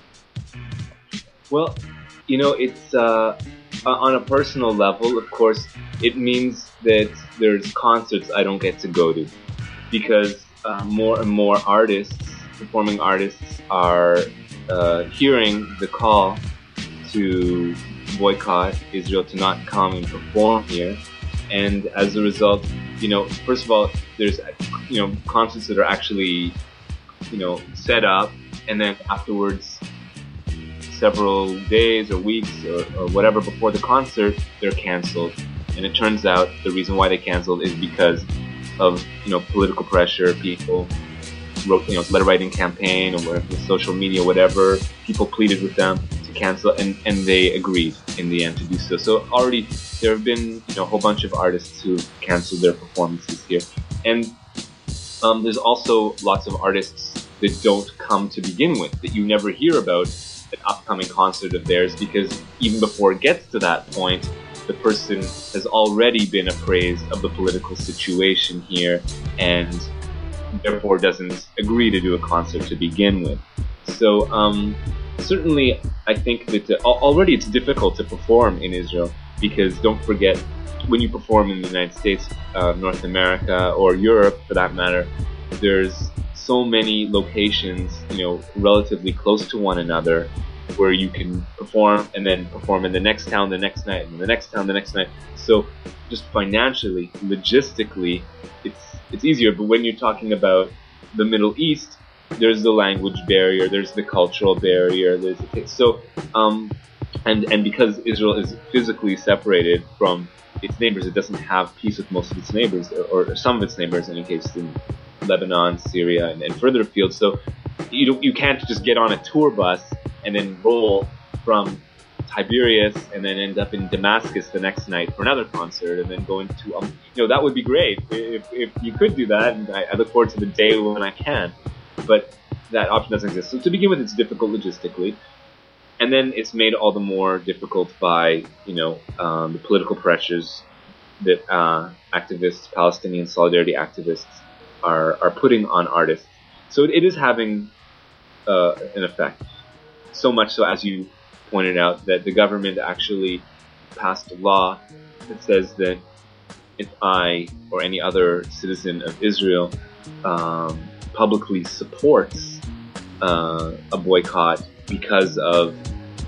Well, it's on a personal level, of course, it means that there's concerts I don't get to go to, because more and more performing artists are hearing the call to boycott Israel, to not come and perform here. And as a result, first of all, there's concerts that are actually set up, and then afterwards, several days or weeks or whatever before the concert, they're canceled. And it turns out the reason why they canceled is because of political pressure. People wrote letter writing campaign, or whatever, social media, whatever. People pleaded with them to cancel, and they agreed in the end to do so. So already there have been a whole bunch of artists who canceled their performances here, and there's also lots of artists that don't come to begin with, that you never hear about an upcoming concert of theirs, because even before it gets to that point, the person has already been appraised of the political situation here, and therefore doesn't agree to do a concert to begin with. So certainly I think that already it's difficult to perform in Israel, because don't forget, when you perform in the United States, North America, or Europe for that matter, there's so many locations, relatively close to one another, where you can perform and then perform in the next town the next night and the next town the next night. So just financially, logistically, it's easier. But when you're talking about the Middle East, there's the language barrier, there's the cultural barrier, and because Israel is physically separated from its neighbors, it doesn't have peace with most of its neighbors, or some of its neighbors, in any case in Lebanon, Syria, and further afield. So you can't just get on a tour bus and then roll from Tiberias and then end up in Damascus the next night for another concert, and then go into that would be great if you could do that, and I look forward to the day when I can, but that option doesn't exist. So to begin with, it's difficult logistically, and then it's made all the more difficult by the political pressures that activists, Palestinian solidarity activists, are putting on artists. So it is having an effect. So much so, as you pointed out, that the government actually passed a law that says that if I or any other citizen of Israel publicly supports a boycott because of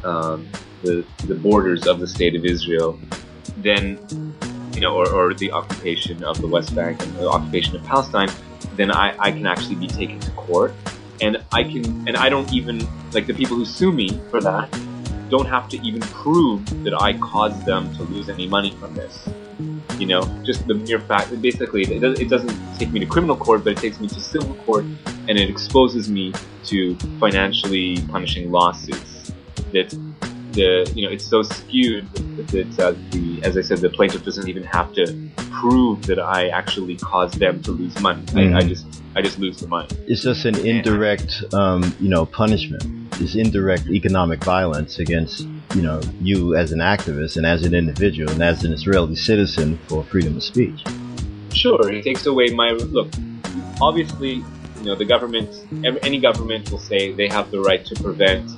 the borders of the state of Israel, then or the occupation of the West Bank and the occupation of Palestine, then I can actually be taken to court, and I don't even, like, the people who sue me for that don't have to even prove that I caused them to lose any money from this. Just the mere fact that basically it doesn't take me to criminal court, but it takes me to civil court, and it exposes me to financially punishing lawsuits. That it's so skewed that as I said, the plaintiff doesn't even have to prove that I actually caused them to lose money. Mm-hmm. I just lose the money. It's just an indirect, punishment. It's indirect economic violence against, you as an activist and as an individual and as an Israeli citizen for freedom of speech. Sure, it takes away my look. Obviously, the government, any government will say they have the right to prevent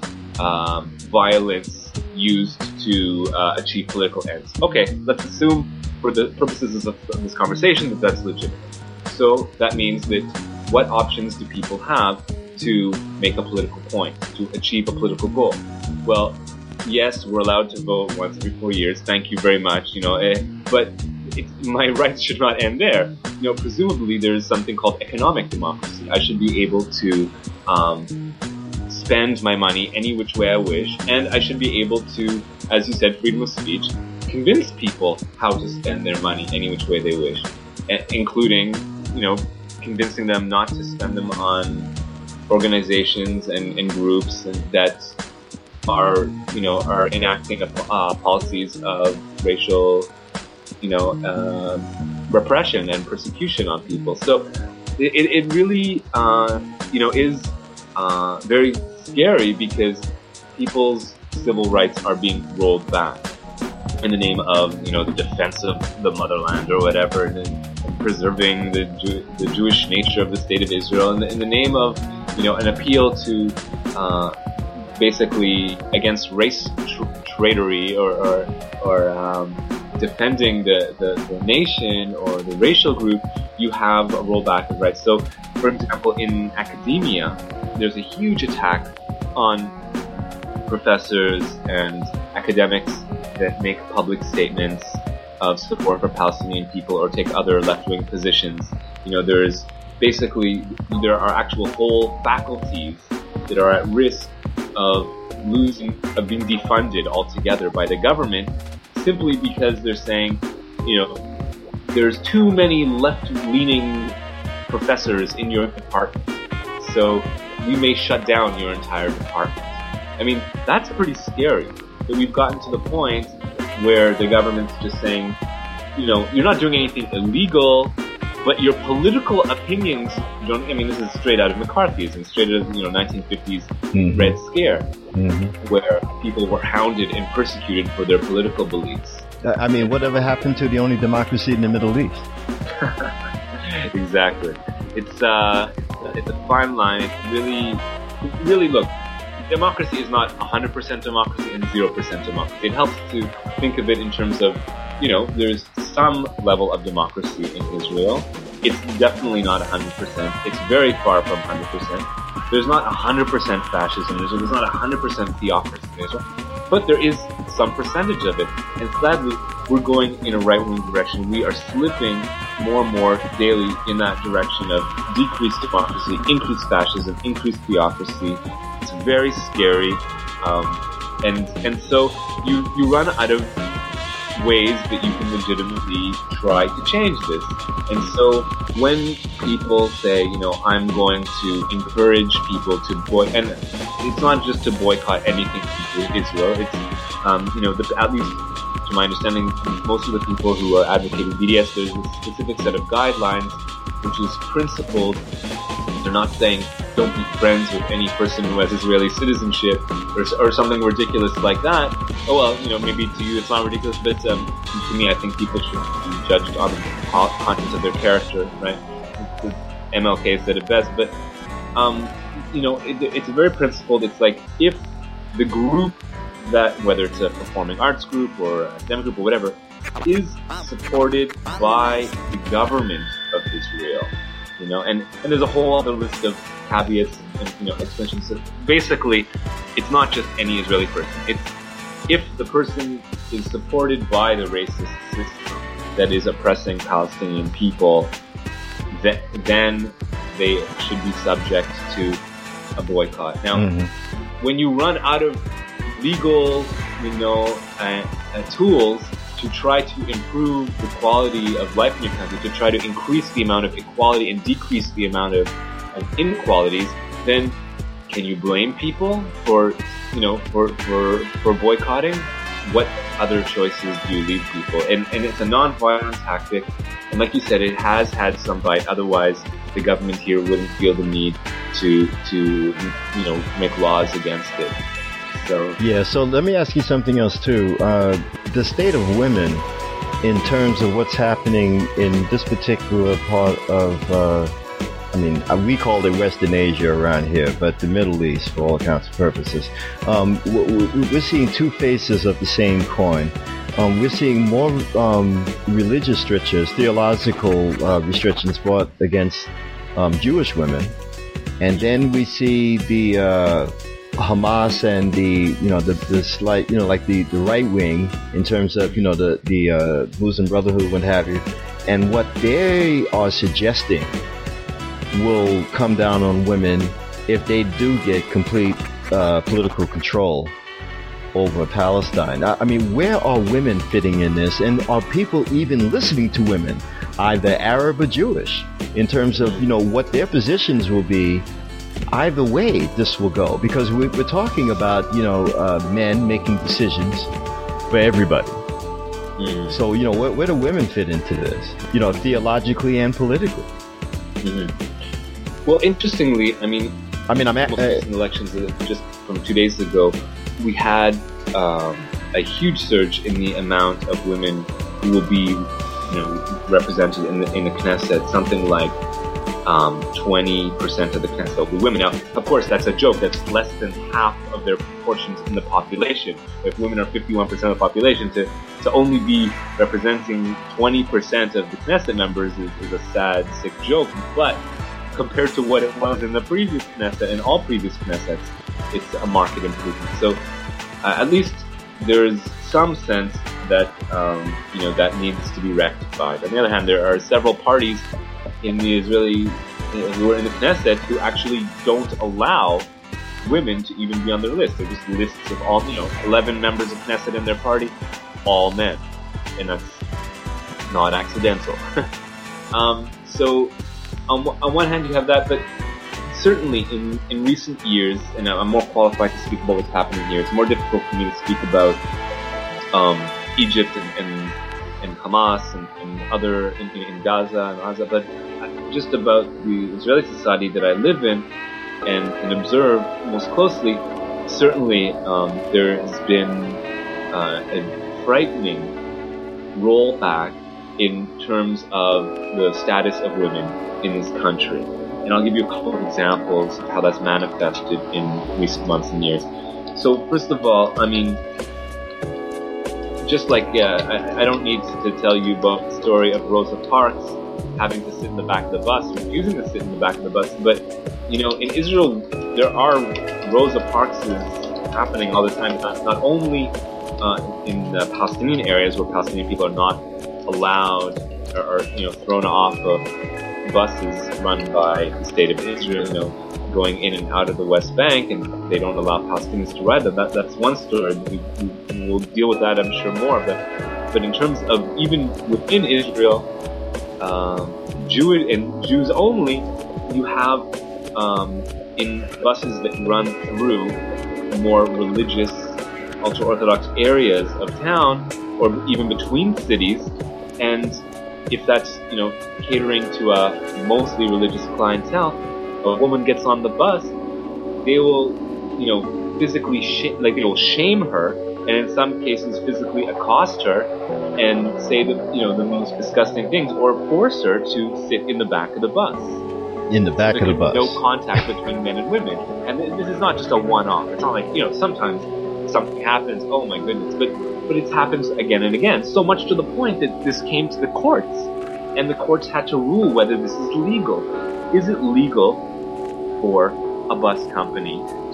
violence used to achieve political ends. Okay, let's assume for the purposes of this conversation that that's legitimate. So that means that what options do people have to make a political point, to achieve a political goal? Well, yes, we're allowed to vote once every 4 years. Thank you very much. But my rights should not end there. Presumably there is something called economic democracy. I should be able to spend my money any which way I wish, and I should be able to, as you said, freedom of speech, convince people how to spend their money any which way they wish, including, convincing them not to spend them on organizations and groups that are enacting policies of racial, repression and persecution on people. So it really, is very scary, because people's civil rights are being rolled back in the name of, the defense of the motherland or whatever, and preserving the Jewish nature of the state of Israel, and in the name of, an appeal to basically against race traitory or defending the nation or the racial group. You have a rollback of rights. So, for example, in academia, there's a huge attack on professors and academics that make public statements of support for Palestinian people or take other left-wing positions. There are actual whole faculties that are at risk of being defunded altogether by the government, simply because they're saying, there's too many left-leaning professors in your department, so we may shut down your entire department. I mean, that's pretty scary, that we've gotten to the point where the government's just saying, you're not doing anything illegal, but your political opinions don't. I mean, this is straight out of McCarthyism, straight out of 1950s Red Scare, where people were hounded and persecuted for their political beliefs. I mean, whatever happened to the only democracy in the Middle East? Exactly. It's a fine line. It's really look. Democracy is not 100% democracy and 0% democracy. It helps to think of it in terms of, there's some level of democracy in Israel. It's definitely not 100%. It's very far from 100%. there's not 100% fascism, there's not 100% theocracy in Israel, but there is some percentage of it. And sadly, we're going in a right-wing direction. We are slipping more and more daily in that direction of decreased democracy, increased fascism, increased theocracy. It's very scary. And so you run out of ways that you can legitimately try to change this. And so when people say, I'm going to encourage people to boycott, and it's not just to boycott anything to do with Israel, it's, at least to my understanding, most of the people who are advocating BDS, there's a specific set of guidelines which is principled. They're not saying don't be friends with any person who has Israeli citizenship or something ridiculous like that. Oh well, maybe to you it's not ridiculous, but to me I think people should be judged on the contents of their character, right? MLK said it best, but it's very principled. It's like if the group that, whether it's a performing arts group or a academic group or whatever, is supported by the government of Israel, and there's a whole other list of caveats and explanations. So basically, it's not just any Israeli person. It's if the person is supported by the racist system that is oppressing Palestinian people, then they should be subject to a boycott. Now, when you run out of legal, tools to try to improve the quality of life in your country, to try to increase the amount of equality and decrease the amount of inequalities, then can you blame people for boycotting? What other choices do you leave people? And it's a non-violent tactic, and like you said, it has had some bite. Otherwise, the government here wouldn't feel the need to make laws against it. So let me ask you something else too. The state of women, in terms of what's happening in this particular part of, we call it Western Asia around here, but the Middle East for all accounts and purposes. We're seeing two faces of the same coin. We're seeing more religious strictures, theological restrictions brought against Jewish women, and then we see the Hamas and the slight, like the right wing in terms of, the Muslim Brotherhood, what have you, and what they are suggesting will come down on women if they do get complete political control over Palestine. Where are women fitting in this? And are people even listening to women, either Arab or Jewish, in terms of, what their positions will be? Either way, this will go, because we're talking about, men making decisions for everybody. So, where do women fit into this? Theologically and politically. Well, interestingly, in elections just from 2 days ago, we had a huge surge in the amount of women who will be, represented in the Knesset. Something like 20% of the Knesset will be women. Now, of course, that's a joke. That's less than half of their proportions in the population. If women are 51% of the population, to only be representing 20% of the Knesset members is a sad, sick joke. But compared to what it was in the previous Knesset and all previous Knessets, it's a marked improvement. So at least there's some sense that that needs to be rectified. On the other hand, there are several parties in the Israeli who are in the Knesset who actually don't allow women to even be on their list. They're just lists of all 11 members of Knesset in their party, all men, and that's not accidental. So on one hand you have that, but certainly in recent years, and I'm more qualified to speak about what's happening here, it's more difficult for me to speak about Egypt and Hamas and other in Gaza and Gaza, but just about the Israeli society that I live in and can observe most closely. Certainly there has been a frightening rollback in terms of the status of women in this country. And I'll give you a couple of examples of how that's manifested in recent months and years. So first of all, just like I don't need to tell you about the story of Rosa Parks having to sit in the back of the bus, refusing to sit in the back of the bus. But, you know, in Israel, there are Rosa Parks happening all the time, not only in the Palestinian areas where Palestinian people are not allowed or you know, thrown off of buses run by the state of Israel, you know, going in and out of the West Bank, and they don't allow Palestinians to ride them. That's one story. We'll deal with that, I'm sure, more. But in terms of even within Israel, Jews only, you have in buses that run through more religious, ultra-Orthodox areas of town, or even between cities, and if that's, you know, catering to a mostly religious clientele, a woman gets on the bus, they will, you know, physically they will shame her, and in some cases physically accost her and say the, you know, the most disgusting things, or force her to sit in the back of the bus. In the back of the bus. No contact between men and women. And this is not just a one-off. It's not like, you know, sometimes something happens, oh my goodness, but it happens again and again, so much to the point that this came to the courts, and the courts had to rule whether this is legal. Is it legal for a bus company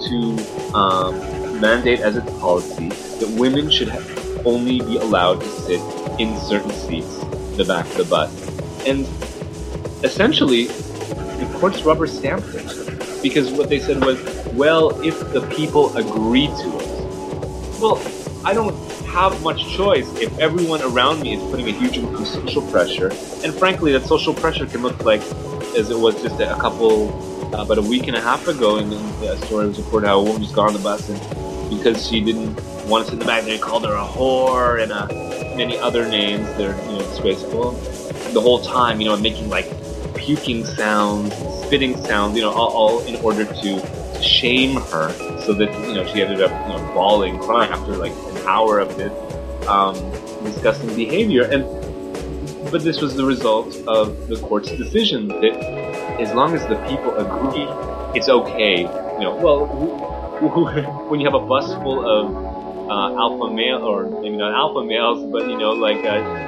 to mandate as its policy that women should only be allowed to sit in certain seats in the back of the bus? And essentially, the courts rubber stamped it, because what they said was, well, if the people agree to it. Well, I don't have much choice if everyone around me is putting a huge amount of social pressure, and frankly, that social pressure can look like, as it was just about a week and a half ago, and a story was reported how a woman just got on the bus, and because she didn't want to sit in the back, they called her a whore and many other names. They're, you know, disgraceful. The whole time, you know, making like puking sounds, spitting sounds, you know, all in order to shame her, so that, you know, she ended up, you know, bawling, crying after like an hour of this disgusting behavior. But this was the result of the court's decision that as long as the people agree, it's okay. You know, well, when you have a bus full of alpha male, or maybe not alpha males, but, you know, like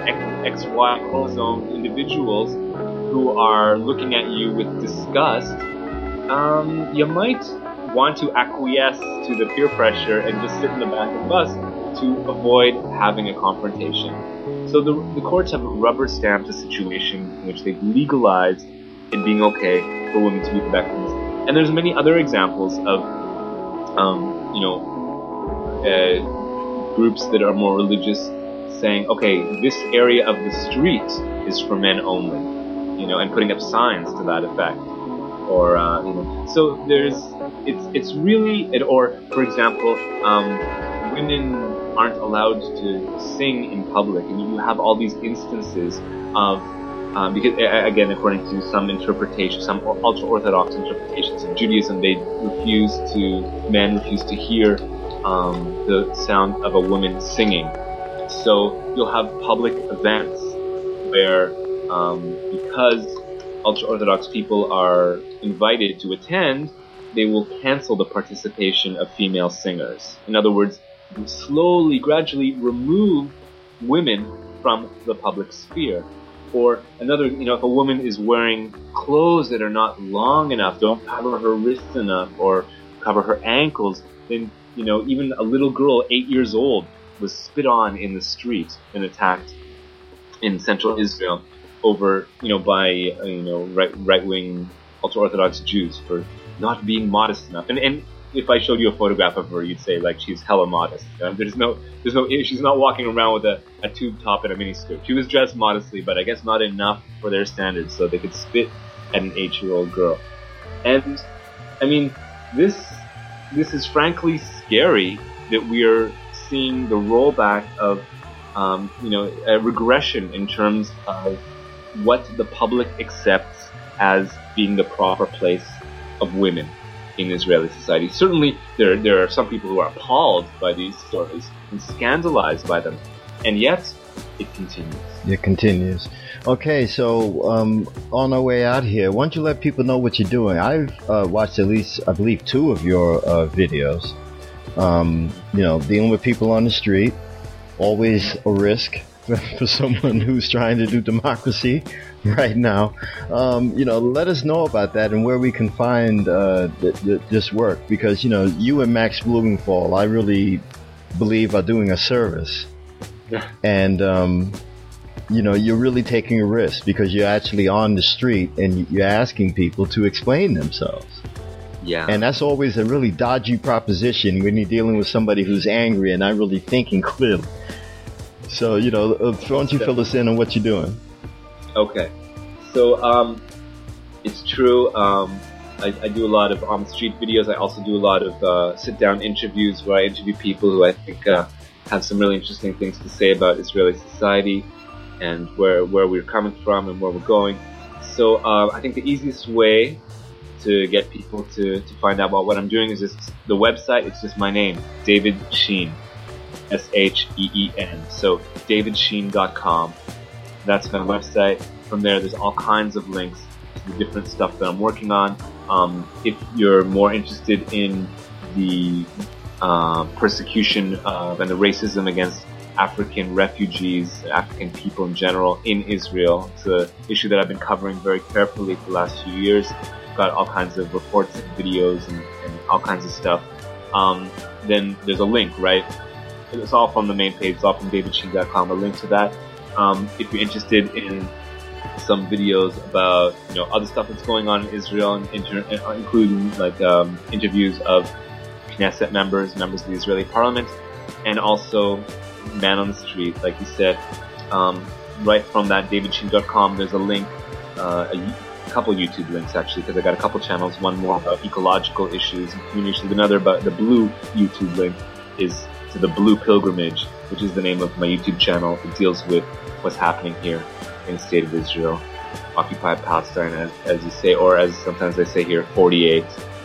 XY chromosome individuals who are looking at you with disgust, you might want to acquiesce to the peer pressure and just sit in the back of the bus to avoid having a confrontation. So the courts have rubber stamped a situation in which they've legalized it being okay for women to be at the back of the bus. And there's many other examples of, you know, groups that are more religious saying, okay, this area of the street is for men only, you know, and putting up signs to that effect. Or, you know, so it's really, or for example, women aren't allowed to sing in public, and you have all these instances of, because again, according to some interpretation, some ultra-Orthodox interpretations of Judaism, men refuse to hear the sound of a woman singing. So you'll have public events where, because ultra-Orthodox people are invited to attend, they will cancel the participation of female singers. In other words, slowly, gradually remove women from the public sphere. Or another, you know, if a woman is wearing clothes that are not long enough, don't cover her wrists enough, or cover her ankles, then, you know, even a little girl, 8 years old, was spit on in the street and attacked in central Israel over, you know, by, you know, right-wing ultra-Orthodox Jews for not being modest enough. And if I showed you a photograph of her, you'd say, like, she's hella modest. There's no, she's not walking around with a tube top and a mini skirt. She was dressed modestly, but I guess not enough for their standards, so they could spit at an 8-year-old girl. And, I mean, this is frankly scary that we are seeing the rollback of, you know, a regression in terms of what the public accepts as being the proper place of women in Israeli society. Certainly, there are some people who are appalled by these stories and scandalized by them, and yet it continues. It continues. Okay, so on our way out here, why don't you let people know what you're doing? I've watched at least, I believe, 2 of your videos. You know, dealing with people on the street, always a risk. for someone who's trying to do democracy right now. Let us know about that and where we can find this work, because you and Max Blumenthal, I really believe, are doing a service. And you're really taking a risk, because you're actually on the street and you're asking people to explain themselves. Yeah. And that's always a really dodgy proposition when you're dealing with somebody who's angry and not really thinking clearly. So, why don't you fill us in on what you're doing? Okay. So, it's true. I do a lot of on-the-street videos. I also do a lot of sit-down interviews where I interview people who I think have some really interesting things to say about Israeli society and where we're coming from and where we're going. So I think the easiest way to get people to find out about what I'm doing is just the website. It's just my name, David Sheen, Sheen. So davidsheen.com. That's my website. From there, there's all kinds of links to the different stuff that I'm working on. If you're more interested in the persecution and the racism against African refugees, African people in general in Israel, it's an issue that I've been covering very carefully for the last few years. Got all kinds of reports and videos and all kinds of stuff. Then there's a link, right? It's all from the main page. It's all from davidsheen.com. A link to that. If you're interested in some videos about other stuff that's going on in Israel, including like interviews of Knesset members of the Israeli Parliament, and also Man on the Street, like you said. Right from that davidsheen.com, there's a link. A couple YouTube links actually, because I got a couple channels, one more about ecological issues and community issues, another about the blue YouTube link is to the Blue Pilgrimage, which is the name of my YouTube channel. It deals with what's happening here in the state of Israel, occupied Palestine, as you say, or as sometimes I say here, 48,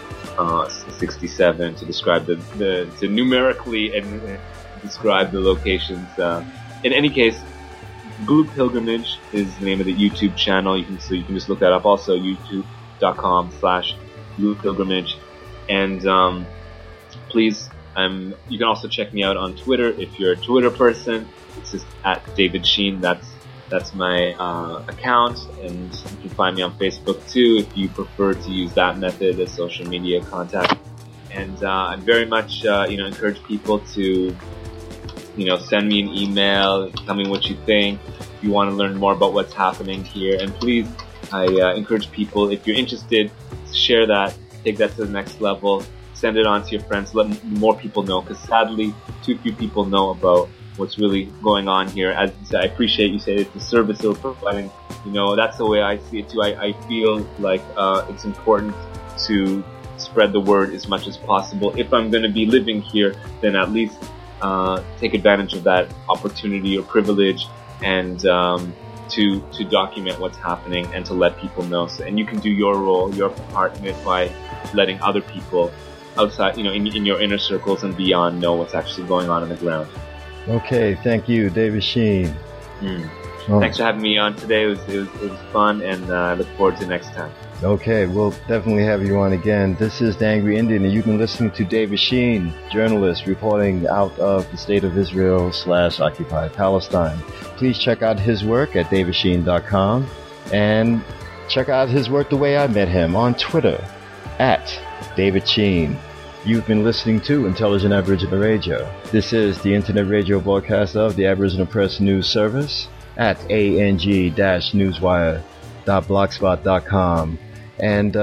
67, to describe to numerically and describe the locations. In any case, Blue Pilgrimage is the name of the YouTube channel. You can just look that up. Also, youtube.com/Blue Pilgrimage. And please, you can also check me out on Twitter if you're a Twitter person. It's just at David Sheen. That's my account, and you can find me on Facebook too if you prefer to use that method as social media contact. And I very much encourage people to send me an email, tell me what you think, if you want to learn more about what's happening here. And please, I encourage people, if you're interested, share that, take that to the next level, send it on to your friends, let more people know, because sadly, too few people know about what's really going on here. As you said, I appreciate you say it's a service that we're providing. That's the way I see it too. I feel like it's important to spread the word as much as possible. If I'm going to be living here, then at least take advantage of that opportunity or privilege and to document what's happening and to let people know. And you can do your role, your part in it by letting other people outside, in your inner circles and beyond know what's actually going on the ground. Okay, thank you, David Sheen. Thanks for having me on today. It was fun, and I look forward to next time. Okay, we'll definitely have you on again. This is The Angry Indian, and you've been listening to David Sheen, journalist reporting out of the state of Israel / occupied Palestine. Please check out his work at davidsheen.com, and check out his work the way I met him on Twitter at David Sheen. You've been listening to Intelligent Aboriginal Radio. This is the internet radio broadcast of the Aboriginal Press News Service at ang-newswire.blogspot.com. And,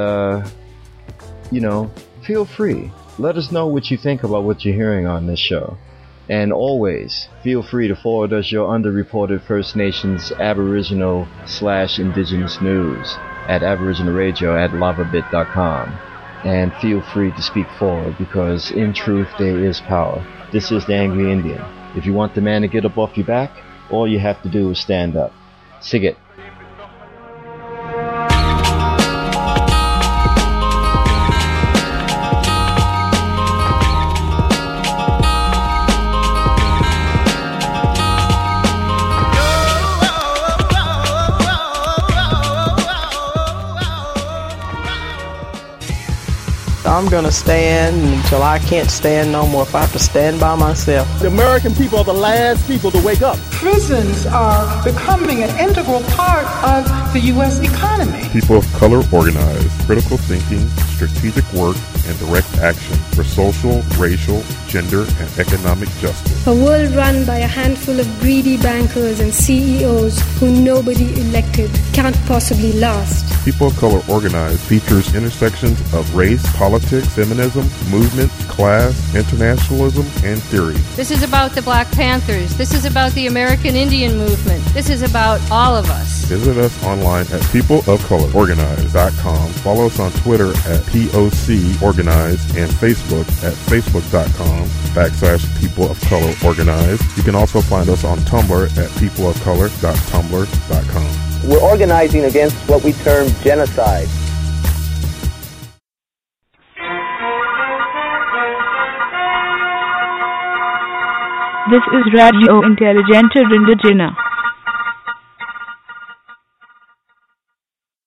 feel free. Let us know what you think about what you're hearing on this show. And always, feel free to forward us your underreported First Nations Aboriginal / Indigenous news at aboriginalradio@lavabit.com. And feel free to speak forward, because in truth there is power. This is the Angry Indian. If you want the man to get up off your back, all you have to do is stand up. Sig it. I'm going to stand until I can't stand no more, if I have to stand by myself. The American people are the last people to wake up. Prisons are becoming an integral part of the U.S. economy. People of color organize, critical thinking, strategic work, and direct action for social, racial, gender, and economic justice. A world run by a handful of greedy bankers and CEOs who nobody elected can't possibly last. People of Color Organize features intersections of race, politics, feminism, movements, class, internationalism, and theory. This is about the Black Panthers. This is about the American Indian movement. This is about all of us. Visit us online at peopleofcolororganize.com. Follow us on Twitter at POC Organize and Facebook at facebook.com/People of Color Organize. You can also find us on Tumblr at peopleofcolor.tumblr.com. We're organizing against what we term genocide. This is Radio Intelligente Indígena.